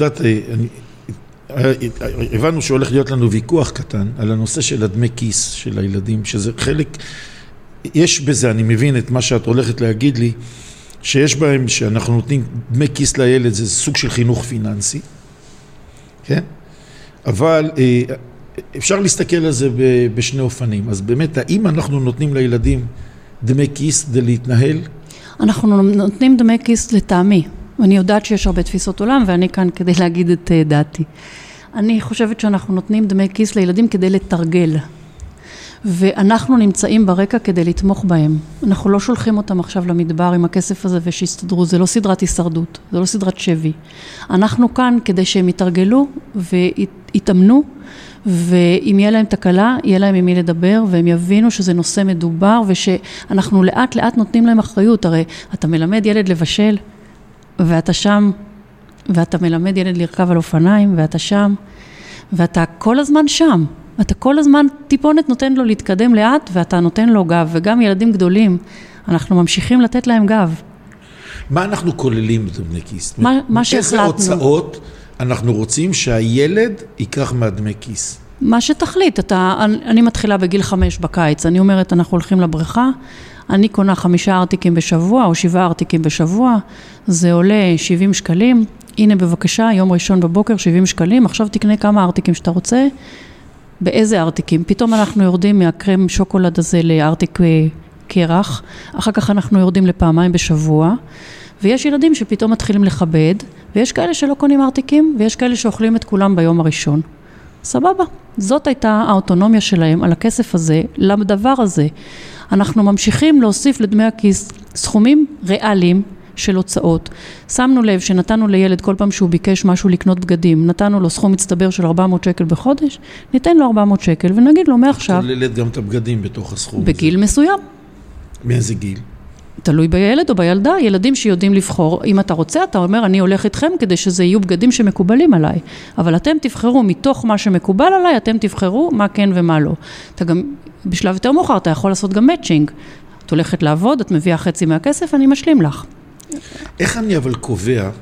הבנו שהולך להיות לנו ויכוח קטן על הנושא של הדמי כיס של הילדים, שזה חלק, יש בזה, אני מבין את מה שאת הולכת להגיד לי, שיש בהם שאנחנו נותנים דמי כיס לילד, זה סוג של חינוך פיננסי, כן? אבל אפשר להסתכל על זה בשני אופנים. אז באמת, האם אנחנו נותנים לילדים דמי כיס כדי להתנהל? אנחנו נותנים דמי כיס לטעמי. אני יודעת שיש הרבה תפיסות עולם, ואני כאן כדי להגיד את דעתי. אני חושבת שאנחנו נותנים דמי כיס לילדים כדי לתרגל. ואנחנו נמצאים ברקע כדי לתמוך בהם. אנחנו לא שולחים אותם עכשיו למדבר עם הכסף הזה ושיסתדרו, זה לא סדרת הישרדות, זה לא סדרת שבי. אנחנו כאן כדי שהם יתרגלו ויתאמנו, ואם יהיה להם תקלה, יהיה להם עם מי לדבר, והם יבינו שזה נושא מדובר, ושאנחנו לאט לאט נותנים להם אחריות. הרי אתה מלמד ילד לבשל, ואתה שם, ואתה מלמד ילד לרכב על אופניים, ואתה שם, ואתה כל הזמן שם. אתה כל הזמן טיפונת נותן לו להתקדם לאט, ואתה נותן לו גב, וגם ילדים גדולים, אנחנו ממשיכים לתת להם גב. מה אנחנו כוללים בדמי כיס? מה שהחלטנו. איזה הוצאות אנחנו רוצים שהילד ייקח מהדמי כיס? מה שתחליט. אני מתחילה בגיל 5 בקיץ, אני אומרת, אנחנו הולכים לבריכה, אני קונה 5 ארטיקים בשבוע, או 7 ארטיקים בשבוע, זה עולה 70 שקלים, הנה בבקשה, יום ראשון בבוקר 70 שקלים, עכשיו תקנה כמה ארטיקים שאתה רוצה, באיזה ארטיקים? פתאום אנחנו יורדים מהקרם שוקולד הזה לארטיק קרח, אחר כך אנחנו יורדים לפעמיים בשבוע, ויש ילדים שפתאום מתחילים לכבד, ויש כאלה שלא קונים ארטיקים, ויש כאלה שאוכלים את כולם ביום הראשון. סבבה, זאת הייתה האוטונומיה שלהם על הכסף הזה, לדבר הזה. אנחנו ממשיכים להוסיף לדמי הכיס סכומים ריאליים של הוצאות. שמנו לב שנתנו לילד כל פעם שהוא ביקש משהו לקנות בגדים, נתנו לו סכום מצטבר של 400 שקל בחודש, ניתן לו 400 שקל ונגיד לו מעכשיו. כוללת גם את הבגדים בתוך הסכום. בגיל מסוים. מאיזה גיל? תלוי בילד או בילדה, ילדים שיודעים לבחור. אם אתה רוצה, אתה אומר, אני הולך איתכם כדי שזה יהיו בגדים שמקובלים עליי. אבל אתם תבחרו מתוך מה שמקובל עליי, אתם תבחרו מה כן ומה לא. אתה גם, בשלב יותר מאוחר, אתה יכול לעשות גם מאצ'ינג. את הולכת לעבוד, את מביאה חצי מהכסף, אני משלים לך. איך אני אבל קובע,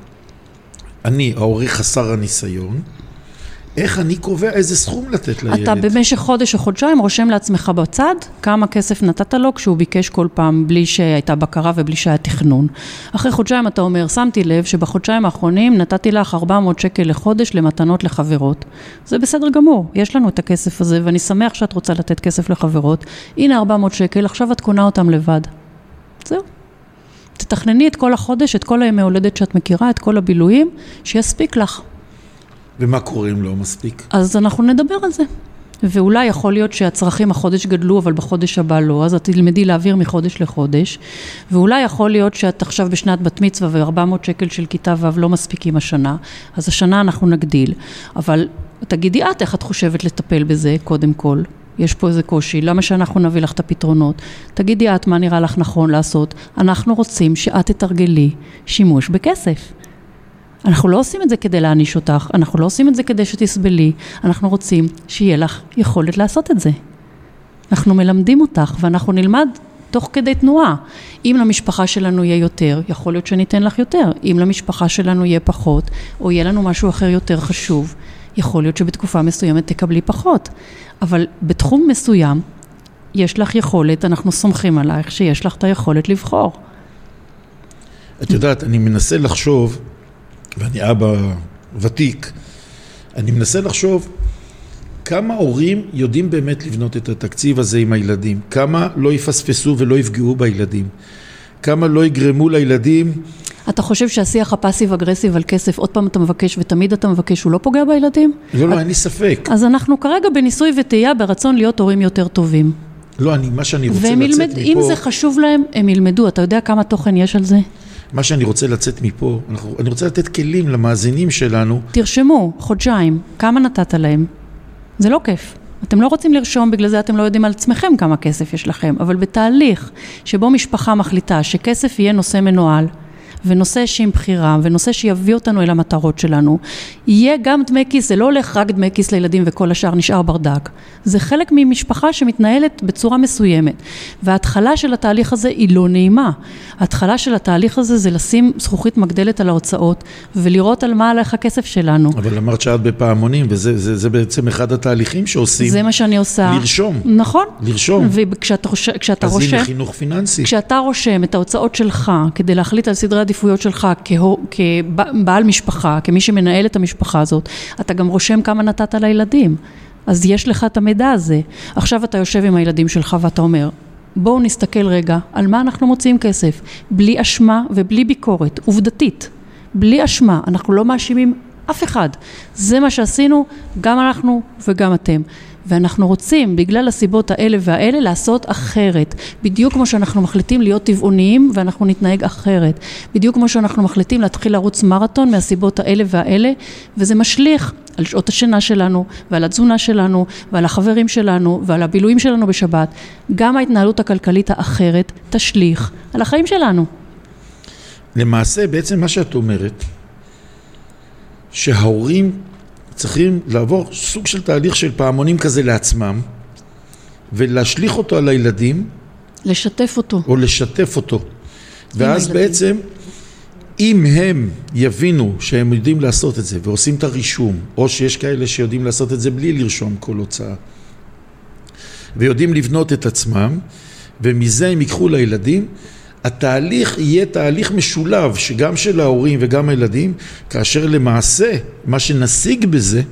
אני, ההורי חסר הניסיון, איך אני קובע איזה סכום לתת לילד? אתה במשך חודש או חודשיים רושם לעצמך בצד כמה כסף נתת לו כשהוא ביקש כל פעם בלי שהייתה בקרה ובלי שהיה תכנון. אחרי חודשיים אתה אומר, שמתי לב שבחודשיים האחרונים נתתי לך 400 שקל לחודש למתנות לחברות. זה בסדר גמור, יש לנו את הכסף הזה ואני שמח שאת רוצה לתת כסף לחברות. הנה 400 שקל, עכשיו את קונה אותם לבד. זהו. תתכנני את כל החודש, את כל הימי הולדת שאת מכירה, את כל הבילויים, שיספיק לך. ומה קורה אם לא מספיק? אז אנחנו נדבר על זה. ואולי יכול להיות שהצרכים החודש גדלו, אבל בחודש הבא לא, אז את תלמדי להעביר מחודש לחודש. ואולי יכול להיות שאת עכשיו בשנת בת מצווה ו400 שקל של כיתה ו' לא מספיקים השנה, אז השנה אנחנו נגדיל. אבל תגידי את איך את חושבת לטפל בזה קודם כל? יש פה איזה קושי, למה שאנחנו נביא לך את הפתרונות? תגידי את מה נראה לך נכון לעשות. אנחנו רוצים שאת תתרגלי שימוש בכסף. אנחנו לא עושים את זה כדי להעניש אותך, אנחנו לא עושים את זה כדי שתסבלי, אנחנו רוצים שיהיה לך יכולת לעשות את זה. אנחנו מלמדים אותך ואנחנו נלמד תוך כדי תנועה. אם למשפחה שלנו יהיה יותר, יכול להיות שניתן לך יותר. אם למשפחה שלנו יהיה פחות, או יהיה לנו משהו אחר יותר חשוב, יכול להיות שבתקופה מסוימת תקבלי פחות. אבל בתחום מסוים, יש לך יכולת, אנחנו סומכים עלייך שיש לך את היכולת לבחור. את יודעת, אני מנסה לחשוב, ואני אבא ותיק, אני מנסה לחשוב כמה הורים יודעים באמת לבנות את התקציב הזה עם הילדים, כמה לא יפספסו ולא יפגעו בילדים, כמה לא יגרמו לילדים. אתה חושב שהשיח הפסיב אגרסיב על כסף, עוד פעם אתה מבקש ותמיד אתה מבקש, הוא לא פוגע בילדים? לא, אין לי ספק. אז אנחנו כרגע בניסוי וטעייה ברצון להיות הורים יותר טובים. לא, מה שאני רוצה לצאת מפה... אם זה חשוב להם, הם ילמדו. אתה יודע כמה תוכן יש על זה? מה שאני רוצה לצאת מפה, אני רוצה לתת כלים למאזינים שלנו. תרשמו, חודשיים, כמה נתת להם? זה לא כיף. אתם לא רוצים לרשום, בגלל זה אתם לא יודעים על עצמכם כמה כסף יש לכם, אבל בתהליך שבו משפחה מחליטה שכסף יהיה נושא מנוהל, ונושא שעם בחירה, ונושא שיביא אותנו אל המטרות שלנו, יהיה גם דמי כיס, זה לא הולך רק דמי כיס לילדים וכל השאר נשאר ברדק. זה חלק ממשפחה שמתנהלת בצורה מסוימת. וההתחלה של התהליך הזה היא לא נעימה. ההתחלה של התהליך הזה זה לשים זכוכית מגדלת על ההוצאות, ולראות על מה הלך הכסף שלנו. אבל אמרת שאת בפעמונים, וזה בעצם אחד התהליכים שעושים. זה מה שאני עושה. לרשום. נכון. לרשום. וכשאתה אז הנה חינוך פיננסי. כשאתה רושם את ההוצאות שלך, כדי להחליט על סדרי העדיפויות שלך כבעל משפחה, כמי שמנהל את המשפחה הזאת, אתה גם רושם כמה נתת לילדים. אז יש לך את המידע הזה. עכשיו אתה יושב עם הילדים שלך ואתה אומר, בואו נסתכל רגע על מה אנחנו מוציאים כסף, בלי אשמה ובלי ביקורת, עובדתית, בלי אשמה, אנחנו לא מאשימים אף אחד. זה מה שעשינו, גם אנחנו וגם אתם. ואנחנו רוצים, בגלל הסיבות האלה והאלה, לעשות אחרת. בדיוק כמו שאנחנו מחליטים להיות טבעוניים, ואנחנו נתנהג אחרת. בדיוק כמו שאנחנו מחליטים להתחיל לרוץ מרתון מהסיבות האלה והאלה, וזה משליך על שעות השינה שלנו, ועל התזונה שלנו, ועל החברים שלנו, ועל הבילויים שלנו בשבת. גם ההתנהלות הכלכלית האחרת תשליך על החיים שלנו. למעשה, בעצם מה שאת אומרת, שההורים צריכים לעבור סוג של תהליך של פעמונים כזה לעצמם, ולהשליך אותו על הילדים. לשתף אותו. או לשתף אותו. ואז בעצם, אם הם יבינו שהם יודעים לעשות את זה, ועושים את הרישום, או שיש כאלה שיודעים לעשות את זה בלי לרשום כל הוצאה, ויודעים לבנות את עצמם, ומזה הם ייקחו לילדים, התהליך יהיה תהליך משולב, שגם של ההורים וגם הילדים, כאשר למעשה, מה שנשיג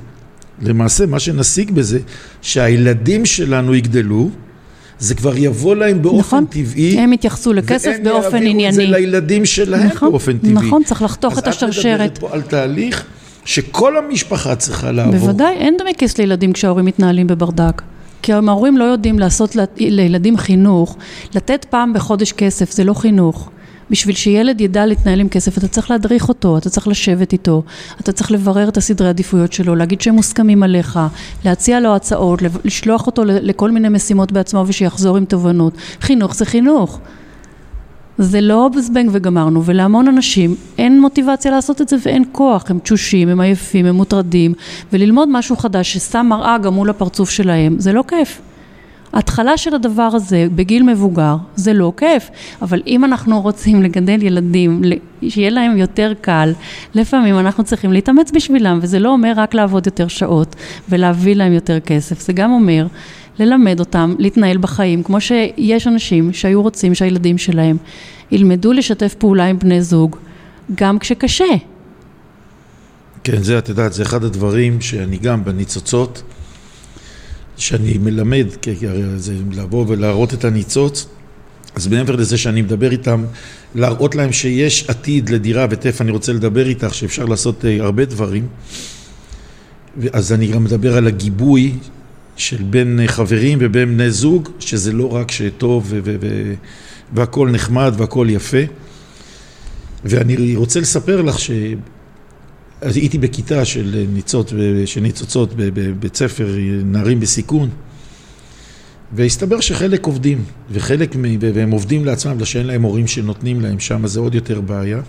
בזה, שהילדים שלנו יגדלו, זה כבר יבוא להם באופן נכון, טבעי. הם יתייחסו לכסף באופן ענייני. והם יעבירו את זה לילדים שלהם נכון, באופן טבעי. נכון, צריך לחתוך את השרשרת. אז את מדברת פה על תהליך שכל המשפחה צריכה לעבור. בוודאי, אין דמי כיס לילדים כשההורים מתנהלים בברדק. כי ההורים לא יודעים לעשות לילדים חינוך, לתת פעם בחודש כסף, זה לא חינוך. בשביל שילד ידע להתנהל עם כסף, אתה צריך להדריך אותו, אתה צריך לשבת איתו, אתה צריך לברר את הסדרי עדיפויות שלו, להגיד שהם מוסכמים עליך, להציע לו הצעות, לשלוח אותו לכל מיני משימות בעצמו ושיחזור עם תובנות. חינוך זה חינוך. זה לא בזבנג וגמרנו, ולהמון אנשים אין מוטיבציה לעשות את זה ואין כוח, הם תשושים, הם עייפים, הם מוטרדים, וללמוד משהו חדש ששם מראה גם מול הפרצוף שלהם, זה לא כיף. ההתחלה של הדבר הזה בגיל מבוגר זה לא כיף, אבל אם אנחנו רוצים לגדל ילדים, שיהיה להם יותר קל, לפעמים אנחנו צריכים להתאמץ בשבילם, וזה לא אומר רק לעבוד יותר שעות ולהביא להם יותר כסף, זה גם אומר ללמד אותם להתנהל בחיים, כמו שיש אנשים שהיו רוצים שהילדים שלהם ילמדו לשתף פעולה עם בני זוג, גם כשקשה. כן, זה, את יודעת, זה אחד הדברים שאני גם בניצוצות, שאני מלמד, זה לבוא ולהראות את הניצוץ, אז מעבר לזה שאני מדבר איתם, להראות להם שיש עתיד לדירה, ותף אני רוצה לדבר איתך, שאפשר לעשות הרבה דברים, אז אני גם מדבר על הגיבוי, של בין חברים ובין בני זוג, שזה לא רק שטוב והכל נחמד והכל יפה. ואני רוצה לספר לך הייתי בכיתה של ניצוצות בבית ספר נערים בסיכון, והסתבר שחלק עובדים, והם עובדים לעצמם, שאין להם הורים שנותנים להם שם, זה עוד יותר בעיה.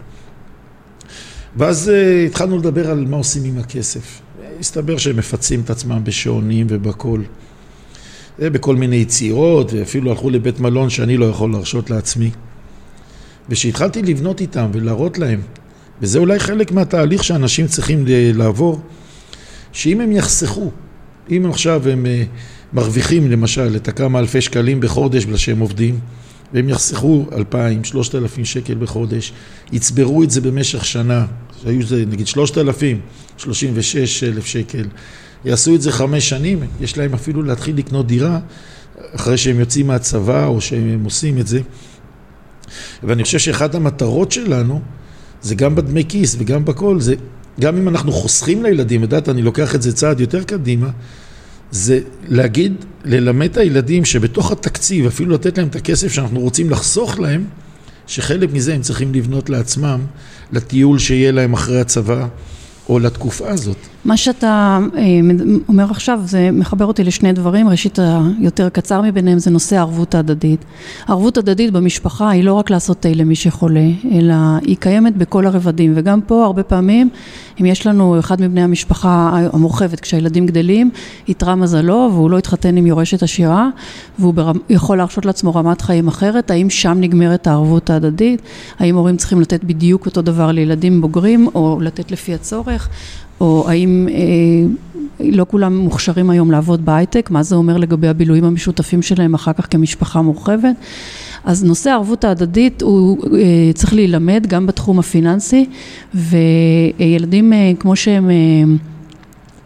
ואז התחלנו לדבר על מה עושים עם הכסף. הסתבר שהם מפצים את עצמם בשעונים ובכל. בכל מיני יצירות, ואפילו הלכו לבית מלון שאני לא יכול להרשות לעצמי. ושהתחלתי לבנות איתם ולהראות להם, וזה אולי חלק מהתהליך שאנשים צריכים לעבור, שאם הם יחסכו, אם עכשיו הם מרוויחים למשל את כמה אלפי שקלים בחודש בגלל שהם עובדים, והם יחסכו 2,000, 3,000 שקל בחודש, יצברו את זה במשך שנה, שהיו זה נגיד 3,000, 36,000 שקל, יעשו את זה 5 שנים, יש להם אפילו להתחיל לקנות דירה, אחרי שהם יוצאים מהצבא או שהם עושים את זה. ואני חושב שאחת המטרות שלנו, זה גם בדמי כיס וגם בכל, זה גם אם אנחנו חוסכים לילדים, יודעת, אני לוקח את זה צעד יותר קדימה, זה להגיד, ללמד את הילדים שבתוך התקציב, אפילו לתת להם את הכסף שאנחנו רוצים לחסוך להם, שחלק מזה הם צריכים לבנות לעצמם, לטיול שיהיה להם אחרי הצבא, או לתקופה הזאת. מה שאתה אומר עכשיו, זה מחבר אותי לשני דברים. ראשית, היותר קצר מביניהם, זה נושא הערבות ההדדית. הערבות ההדדית במשפחה היא לא רק לעשות תה למי שחולה, אלא היא קיימת בכל הרבדים. וגם פה, הרבה פעמים, אם יש לנו אחד מבני המשפחה המורחבת, כשהילדים גדלים, יתרע מזלו, והוא לא יתחתן עם יורשת עשירה, והוא יכול להרשות לעצמו רמת חיים אחרת. האם שם נגמרת הערבות ההדדית? האם הורים צריכים לתת בדיוק אותו דבר לילדים בוגרים, או לתת לפי הצורך? או האם לא כולם מוכשרים היום לעבוד בהייטק, מה זה אומר לגבי הבילויים המשותפים שלהם אחר כך כמשפחה מורחבת. אז נושא הערבות ההדדית הוא צריך להילמד גם בתחום הפיננסי, וילדים כמו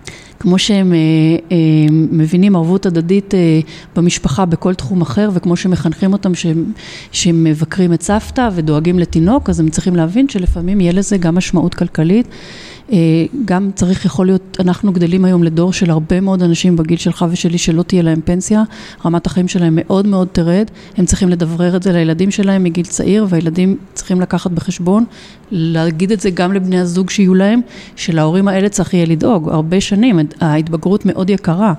כמו שהם מבינים ערבות הדדית במשפחה בכל תחום אחר, וכמו שמחנכים אותם שהם מבקרים את סבתא ודואגים לתינוק, אז הם צריכים להבין שלפעמים יהיה לזה גם משמעות כלכלית, גם צריך, יכול להיות, אנחנו גדלים היום לדור של הרבה מאוד אנשים בגיל שלך ושלי שלא תהיה להם פנסיה, רמת החיים שלהם מאוד מאוד תרד, הם צריכים לדברר את זה לילדים שלהם מגיל צעיר, והילדים צריכים לקחת בחשבון, להגיד את זה גם לבני הזוג שיהיו להם, שלהורים האלה צריך יהיה לדאוג, הרבה שנים, ההתבגרות מאוד יקרה,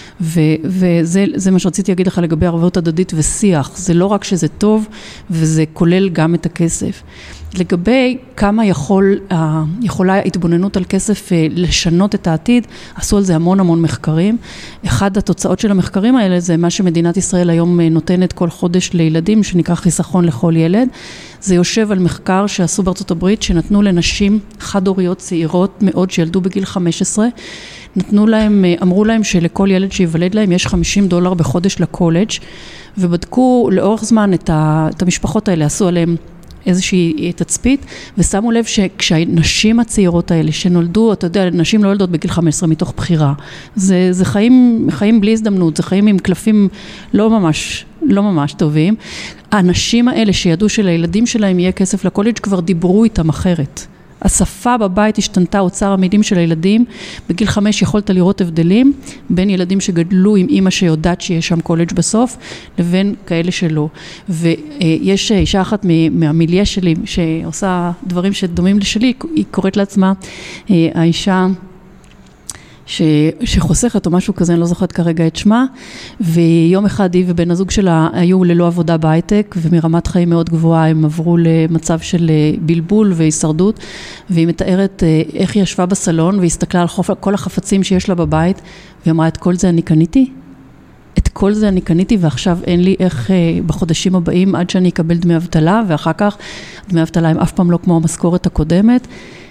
וזה מה שרציתי להגיד לך לגבי ערבות הדדית ושיח, זה לא רק שזה טוב, וזה כולל גם את הכסף. לגבי כמה יכולה התבוננות על כסף לשנות את העתיד, עשו על זה המון מחקרים. אחד התוצאות של המחקרים האלה זה מה שמדינת ישראל היום נותנת כל חודש לילדים, שנקרא חיסכון לכל ילד. זה יושב על מחקר שעשו בארצות הברית, שנתנו לנשים חד-הוריות צעירות מאוד שילדו בגיל 15, נתנו להם, אמרו להם שלכל ילד שיוולד להם יש $50 בחודש לקולג', ובדקו לאורך זמן את המשפחות האלה, עשו עליהם איזושהי תצפית, ושמו לב שכשהנשים הצעירות האלה שנולדו, אתה יודע, נשים לא ילדות בגיל 15 מתוך בחירה, זה חיים בלי הזדמנות, זה חיים עם קלפים לא ממש טובים. האנשים האלה שידעו שלילדים שלהם יהיה כסף לקולג' כבר דיברו איתם אחרת. השפה בבית השתנתה, אוצר המילים של הילדים, בגיל 5 יכולת לראות הבדלים, בין ילדים שגדלו עם אמא שיודעת שיש שם קולג' בסוף, לבין כאלה שלא. ויש אישה אחת מהמיליה שלי, שעושה דברים שדומים לשלי, היא קוראת לעצמה, האישה שחוסכת או משהו כזה, אני לא זוכרת כרגע את שמה, ויום אחד היא ובן הזוג שלה היו ללא עבודה בהייטק, ומרמת חיים מאוד גבוהה הם עברו למצב של בלבול והישרדות, והיא מתארת איך היא ישבה בסלון, והסתכלה על כל החפצים שיש לה בבית, והיא אמרה, את כל זה אני קניתי? את כל זה אני קניתי, ועכשיו אין לי איך בחודשים הבאים, עד שאני אקבל דמי אבטלה, ואחר כך דמי אבטלה הם אף פעם לא כמו המשכורת הקודמת.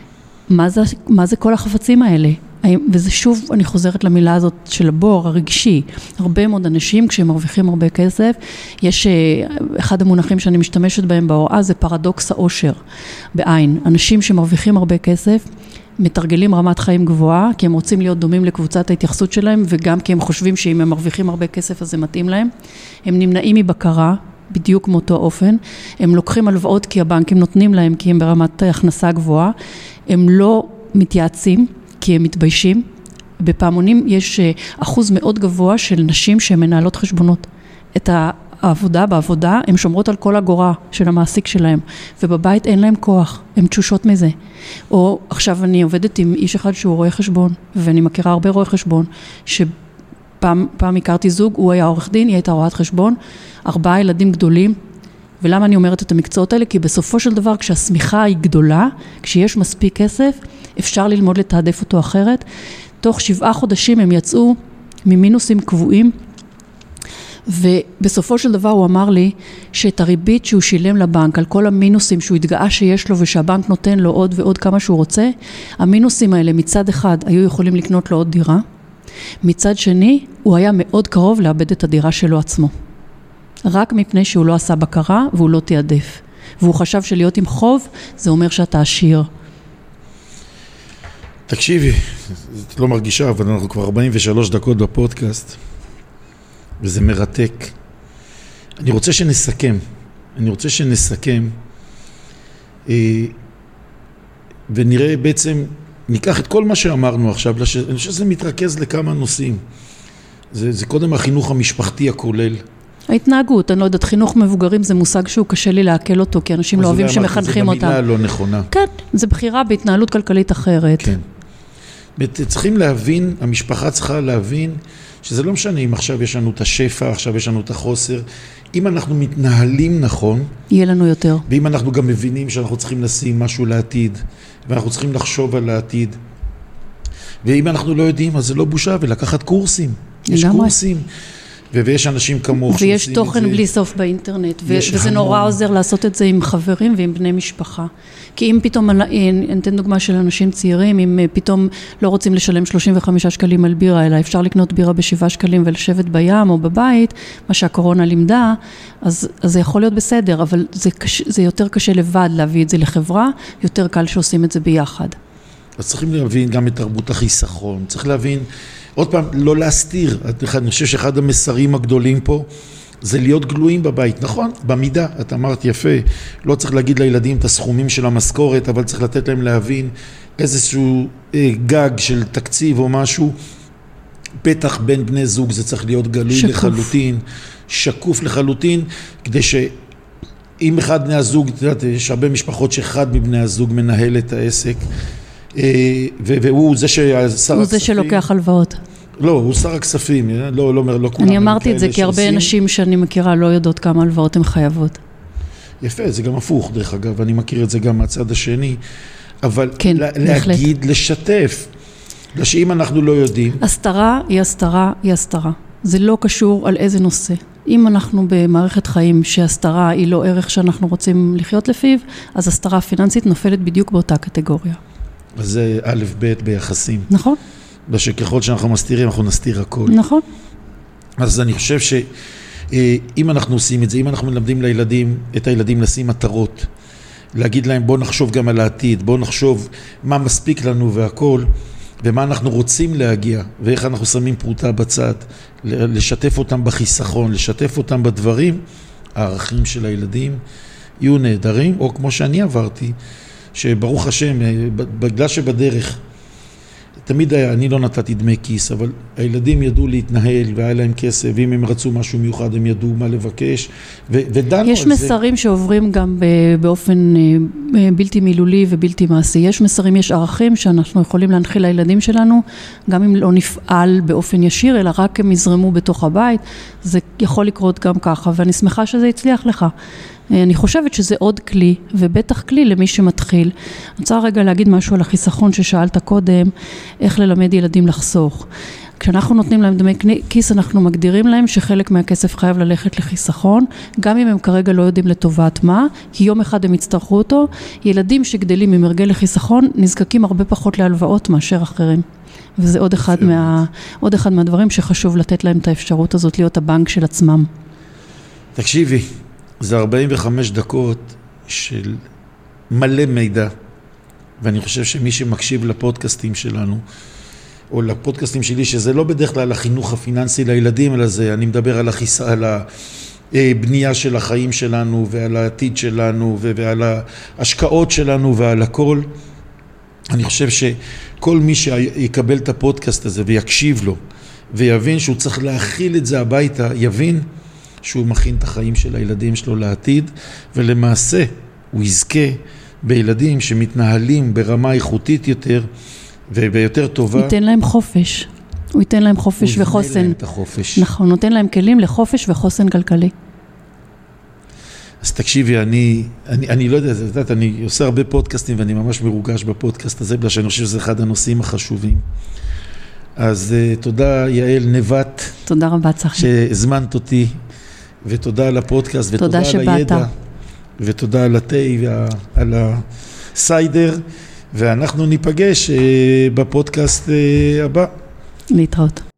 מה זה כל החפצים האלה? וזה שוב, אני חוזרת למילה הזאת של הבור הרגשי. הרבה מאוד אנשים, כשהם מרוויחים הרבה כסף, יש אחד המונחים שאני משתמשת בהם בהוראה, זה פרדוקס האושר בעין. אנשים שמרוויחים הרבה כסף, מתרגלים רמת חיים גבוהה, כי הם רוצים להיות דומים לקבוצת ההתייחסות שלהם, וגם כי הם חושבים שאם הם מרוויחים הרבה כסף, אז זה מתאים להם. הם נמנעים מבקרה, בדיוק מאותו אופן. הם לוקחים הלוואות כי הבנקים נותנים להם, כי הם ברמת הכנסה גבוהה. הם לא מתייעצים, כי הם מתביישים. בפעמונים יש אחוז מאוד גבוה של נשים שמנהלות חשבונות. את העבודה בעבודה, הן שומרות על כל אגורה של המעסיק שלהם, ובבית אין להם כוח, הן תשושות מזה. או עכשיו אני עובדת עם איש אחד שהוא רואה חשבון, ואני מכירה הרבה רואה חשבון, שפעם הכרתי זוג, הוא היה עורך דין, היא הייתה רואת חשבון, 4 ילדים גדולים, ולמה אני אומרת את המקצועות האלה? כי בסופו של דבר, כשהסמיכה היא גדולה, כשיש מספיק כסף, אפשר ללמוד לתעדף אותו אחרת. תוך 7 חודשים הם יצאו ממינוסים קבועים, ובסופו של דבר הוא אמר לי שאת הריבית שהוא שילם לבנק על כל המינוסים שהוא התגאה שיש לו ושהבנק נותן לו עוד ועוד כמה שהוא רוצה, המינוסים האלה מצד אחד היו יכולים לקנות לו עוד דירה, מצד שני הוא היה מאוד קרוב לאבד את הדירה שלו עצמו. רק מפני שהוא לא עשה בקרה והוא לא תעדף. והוא חשב שלהיות עם חוב זה אומר שאתה עשיר. תקשיבי, את לא מרגישה, אבל אנחנו כבר 43 דקות בפודקאסט, וזה מרתק. אני רוצה שנסכם, ונראה בעצם, ניקח את כל מה שאמרנו עכשיו, אני חושב שזה מתרכז לכמה נושאים. זה קודם החינוך המשפחתי הכולל. ההתנהגות, אני לא יודעת, חינוך מבוגרים זה מושג שהוא קשה לי לעכל אותו, כי אנשים לא אוהבים שמחנכים אותם. זה במילה לא נכונה. כן, זה בחירה בהתנהלות כלכלית אחרת. כן. צריכים להבין, המשפחה צריכה להבין, שזה לא משנה אם עכשיו יש לנו את השפע, עכשיו יש לנו את החוסר, אם אנחנו מתנהלים נכון, יהיה לנו יותר. ואם אנחנו גם מבינים שאנחנו צריכים לשים משהו לעתיד, ואנחנו צריכים לחשוב על העתיד, ואם אנחנו לא יודעים, אז זה לא בושה, ולקחת קורסים. יש קורסים. ויש אנשים כמוך שעושים את זה. ויש תוכן בלי סוף באינטרנט, וזה נורא עוזר לעשות את זה עם חברים ועם בני משפחה. כי אם פתאום, אני אתן דוגמה של אנשים צעירים, אם פתאום לא רוצים לשלם 35 שקלים על בירה, אלא אפשר לקנות בירה ב7 שקלים ולשבת בים או בבית, מה שהקורונה לימדה, אז זה יכול להיות בסדר, אבל זה יותר קשה לבד להביא את זה לחברה, יותר קל שעושים את זה ביחד. אז צריכים להבין גם את תרבות החיסכון, צריך להבין, עוד פעם, לא להסתיר. אני חושב שאחד המסרים הגדולים פה, זה להיות גלויים בבית, נכון? במידה, את אמרת יפה, לא צריך להגיד לילדים את הסכומים של המשכורת, אבל צריך לתת להם להבין איזשהו גג של תקציב או משהו, בטח בין בני זוג זה צריך להיות גלוי לחלוטין, שקוף לחלוטין, כדי שאם אחד בני הזוג, את יודעת, יש הרבה משפחות שאחד מבני הזוג מנהל את העסק, והוא זה ששר הכספים. הוא זה שלוקח הלוואות. לא, הוא שר הכספים, לא כולם. אני אמרתי את זה כי הרבה אנשים שאני מכירה לא יודעות כמה הלוואות הן חייבות. יפה, זה גם הפוך דרך אגב, אני מכיר את זה גם מהצד השני, אבל כן, להגיד, לשתף, שאם אנחנו לא יודעים. הסתרה היא הסתרה היא הסתרה. זה לא קשור על איזה נושא. אם אנחנו במערכת חיים שהסתרה היא לא ערך שאנחנו רוצים לחיות לפיו, אז הסתרה הפיננסית נופלת בדיוק באותה קטגוריה. אז זה א' ב' ביחסים. נכון. ושככל שאנחנו מסתירים, אנחנו נסתיר הכל. נכון. אז אני חושב שאם אנחנו עושים את זה, אם אנחנו מלמדים את הילדים לשים מטרות, להגיד להם בוא נחשוב גם על העתיד, בוא נחשוב מה מספיק לנו והכל, ומה אנחנו רוצים להגיע, ואיך אנחנו שמים פרוטה בצד, לשתף אותם בחיסכון, לשתף אותם בדברים, הערכים של הילדים יהיו נהדרים, או כמו שאני עברתי, שברוך השם, בגלל שבדרך, תמיד היה, אני לא נתתי דמי כיס, אבל הילדים ידעו להתנהל והיה להם כסף, ואם הם רצו משהו מיוחד, הם ידעו מה לבקש, ודנו על זה. יש מסרים שעוברים גם באופן בלתי מילולי ובלתי מעשי. יש מסרים, יש ערכים שאנחנו יכולים להנחיל לילדים שלנו, גם אם לא נפעל באופן ישיר, אלא רק הם יזרמו בתוך הבית. זה יכול לקרות גם ככה, ואני שמחה שזה יצליח לך. אני חושבת שזה עוד כלי, ובטח כלי למי שמתחיל. אני רוצה רגע להגיד משהו על החיסכון ששאלת קודם, איך ללמד ילדים לחסוך. כשאנחנו נותנים להם דמי כיס, אנחנו מגדירים להם שחלק מהכסף חייב ללכת לחיסכון, גם אם הם כרגע לא יודעים לטובת מה, כי יום אחד הם יצטרכו אותו. ילדים שגדלים עם הרגל לחיסכון, נזקקים הרבה פחות להלוואות מאשר אחרים. וזה עוד אחד מהדברים שחשוב לתת להם את האפשרות הזאת, להיות הבנק של עצמם. תקשיבי. זה 45 דקות של מלא מידע, ואני חושב שמי שמקשיב לפודקאסטים שלנו, או לפודקאסטים שלי, שזה לא בדרך כלל החינוך הפיננסי לילדים, אלא זה, אני מדבר על הבנייה של החיים שלנו, ועל העתיד שלנו, ועל ההשקעות שלנו, ועל הכל. אני חושב שכל מי שיקבל את הפודקאסט הזה ויקשיב לו, ויבין שהוא צריך להכיל את זה הביתה, יבין שהוא מכין את החיים של הילדים שלו לעתיד, ולמעשה הוא יזכה בילדים שמתנהלים ברמה איכותית יותר וביותר טובה. ייתן להם חופש. הוא ייתן להם חופש וחוסן. הוא יבנה להם את החופש. נכון, נותן להם כלים לחופש וחוסן כלכלי. אז תקשיבי, אני לא יודע, אני עושה הרבה פודקאסטים ואני ממש מרוגש בפודקאסט הזה, בגלל שאני חושב שזה אחד הנושאים החשובים. אז תודה יעל נבט. תודה רבה צחי. שהזמנת אותי. ותודה על הפודקאסט, ותודה על הידע, ותודה על התה ועל הסיידר, ואנחנו ניפגש בפודקאסט הבא. להתראות.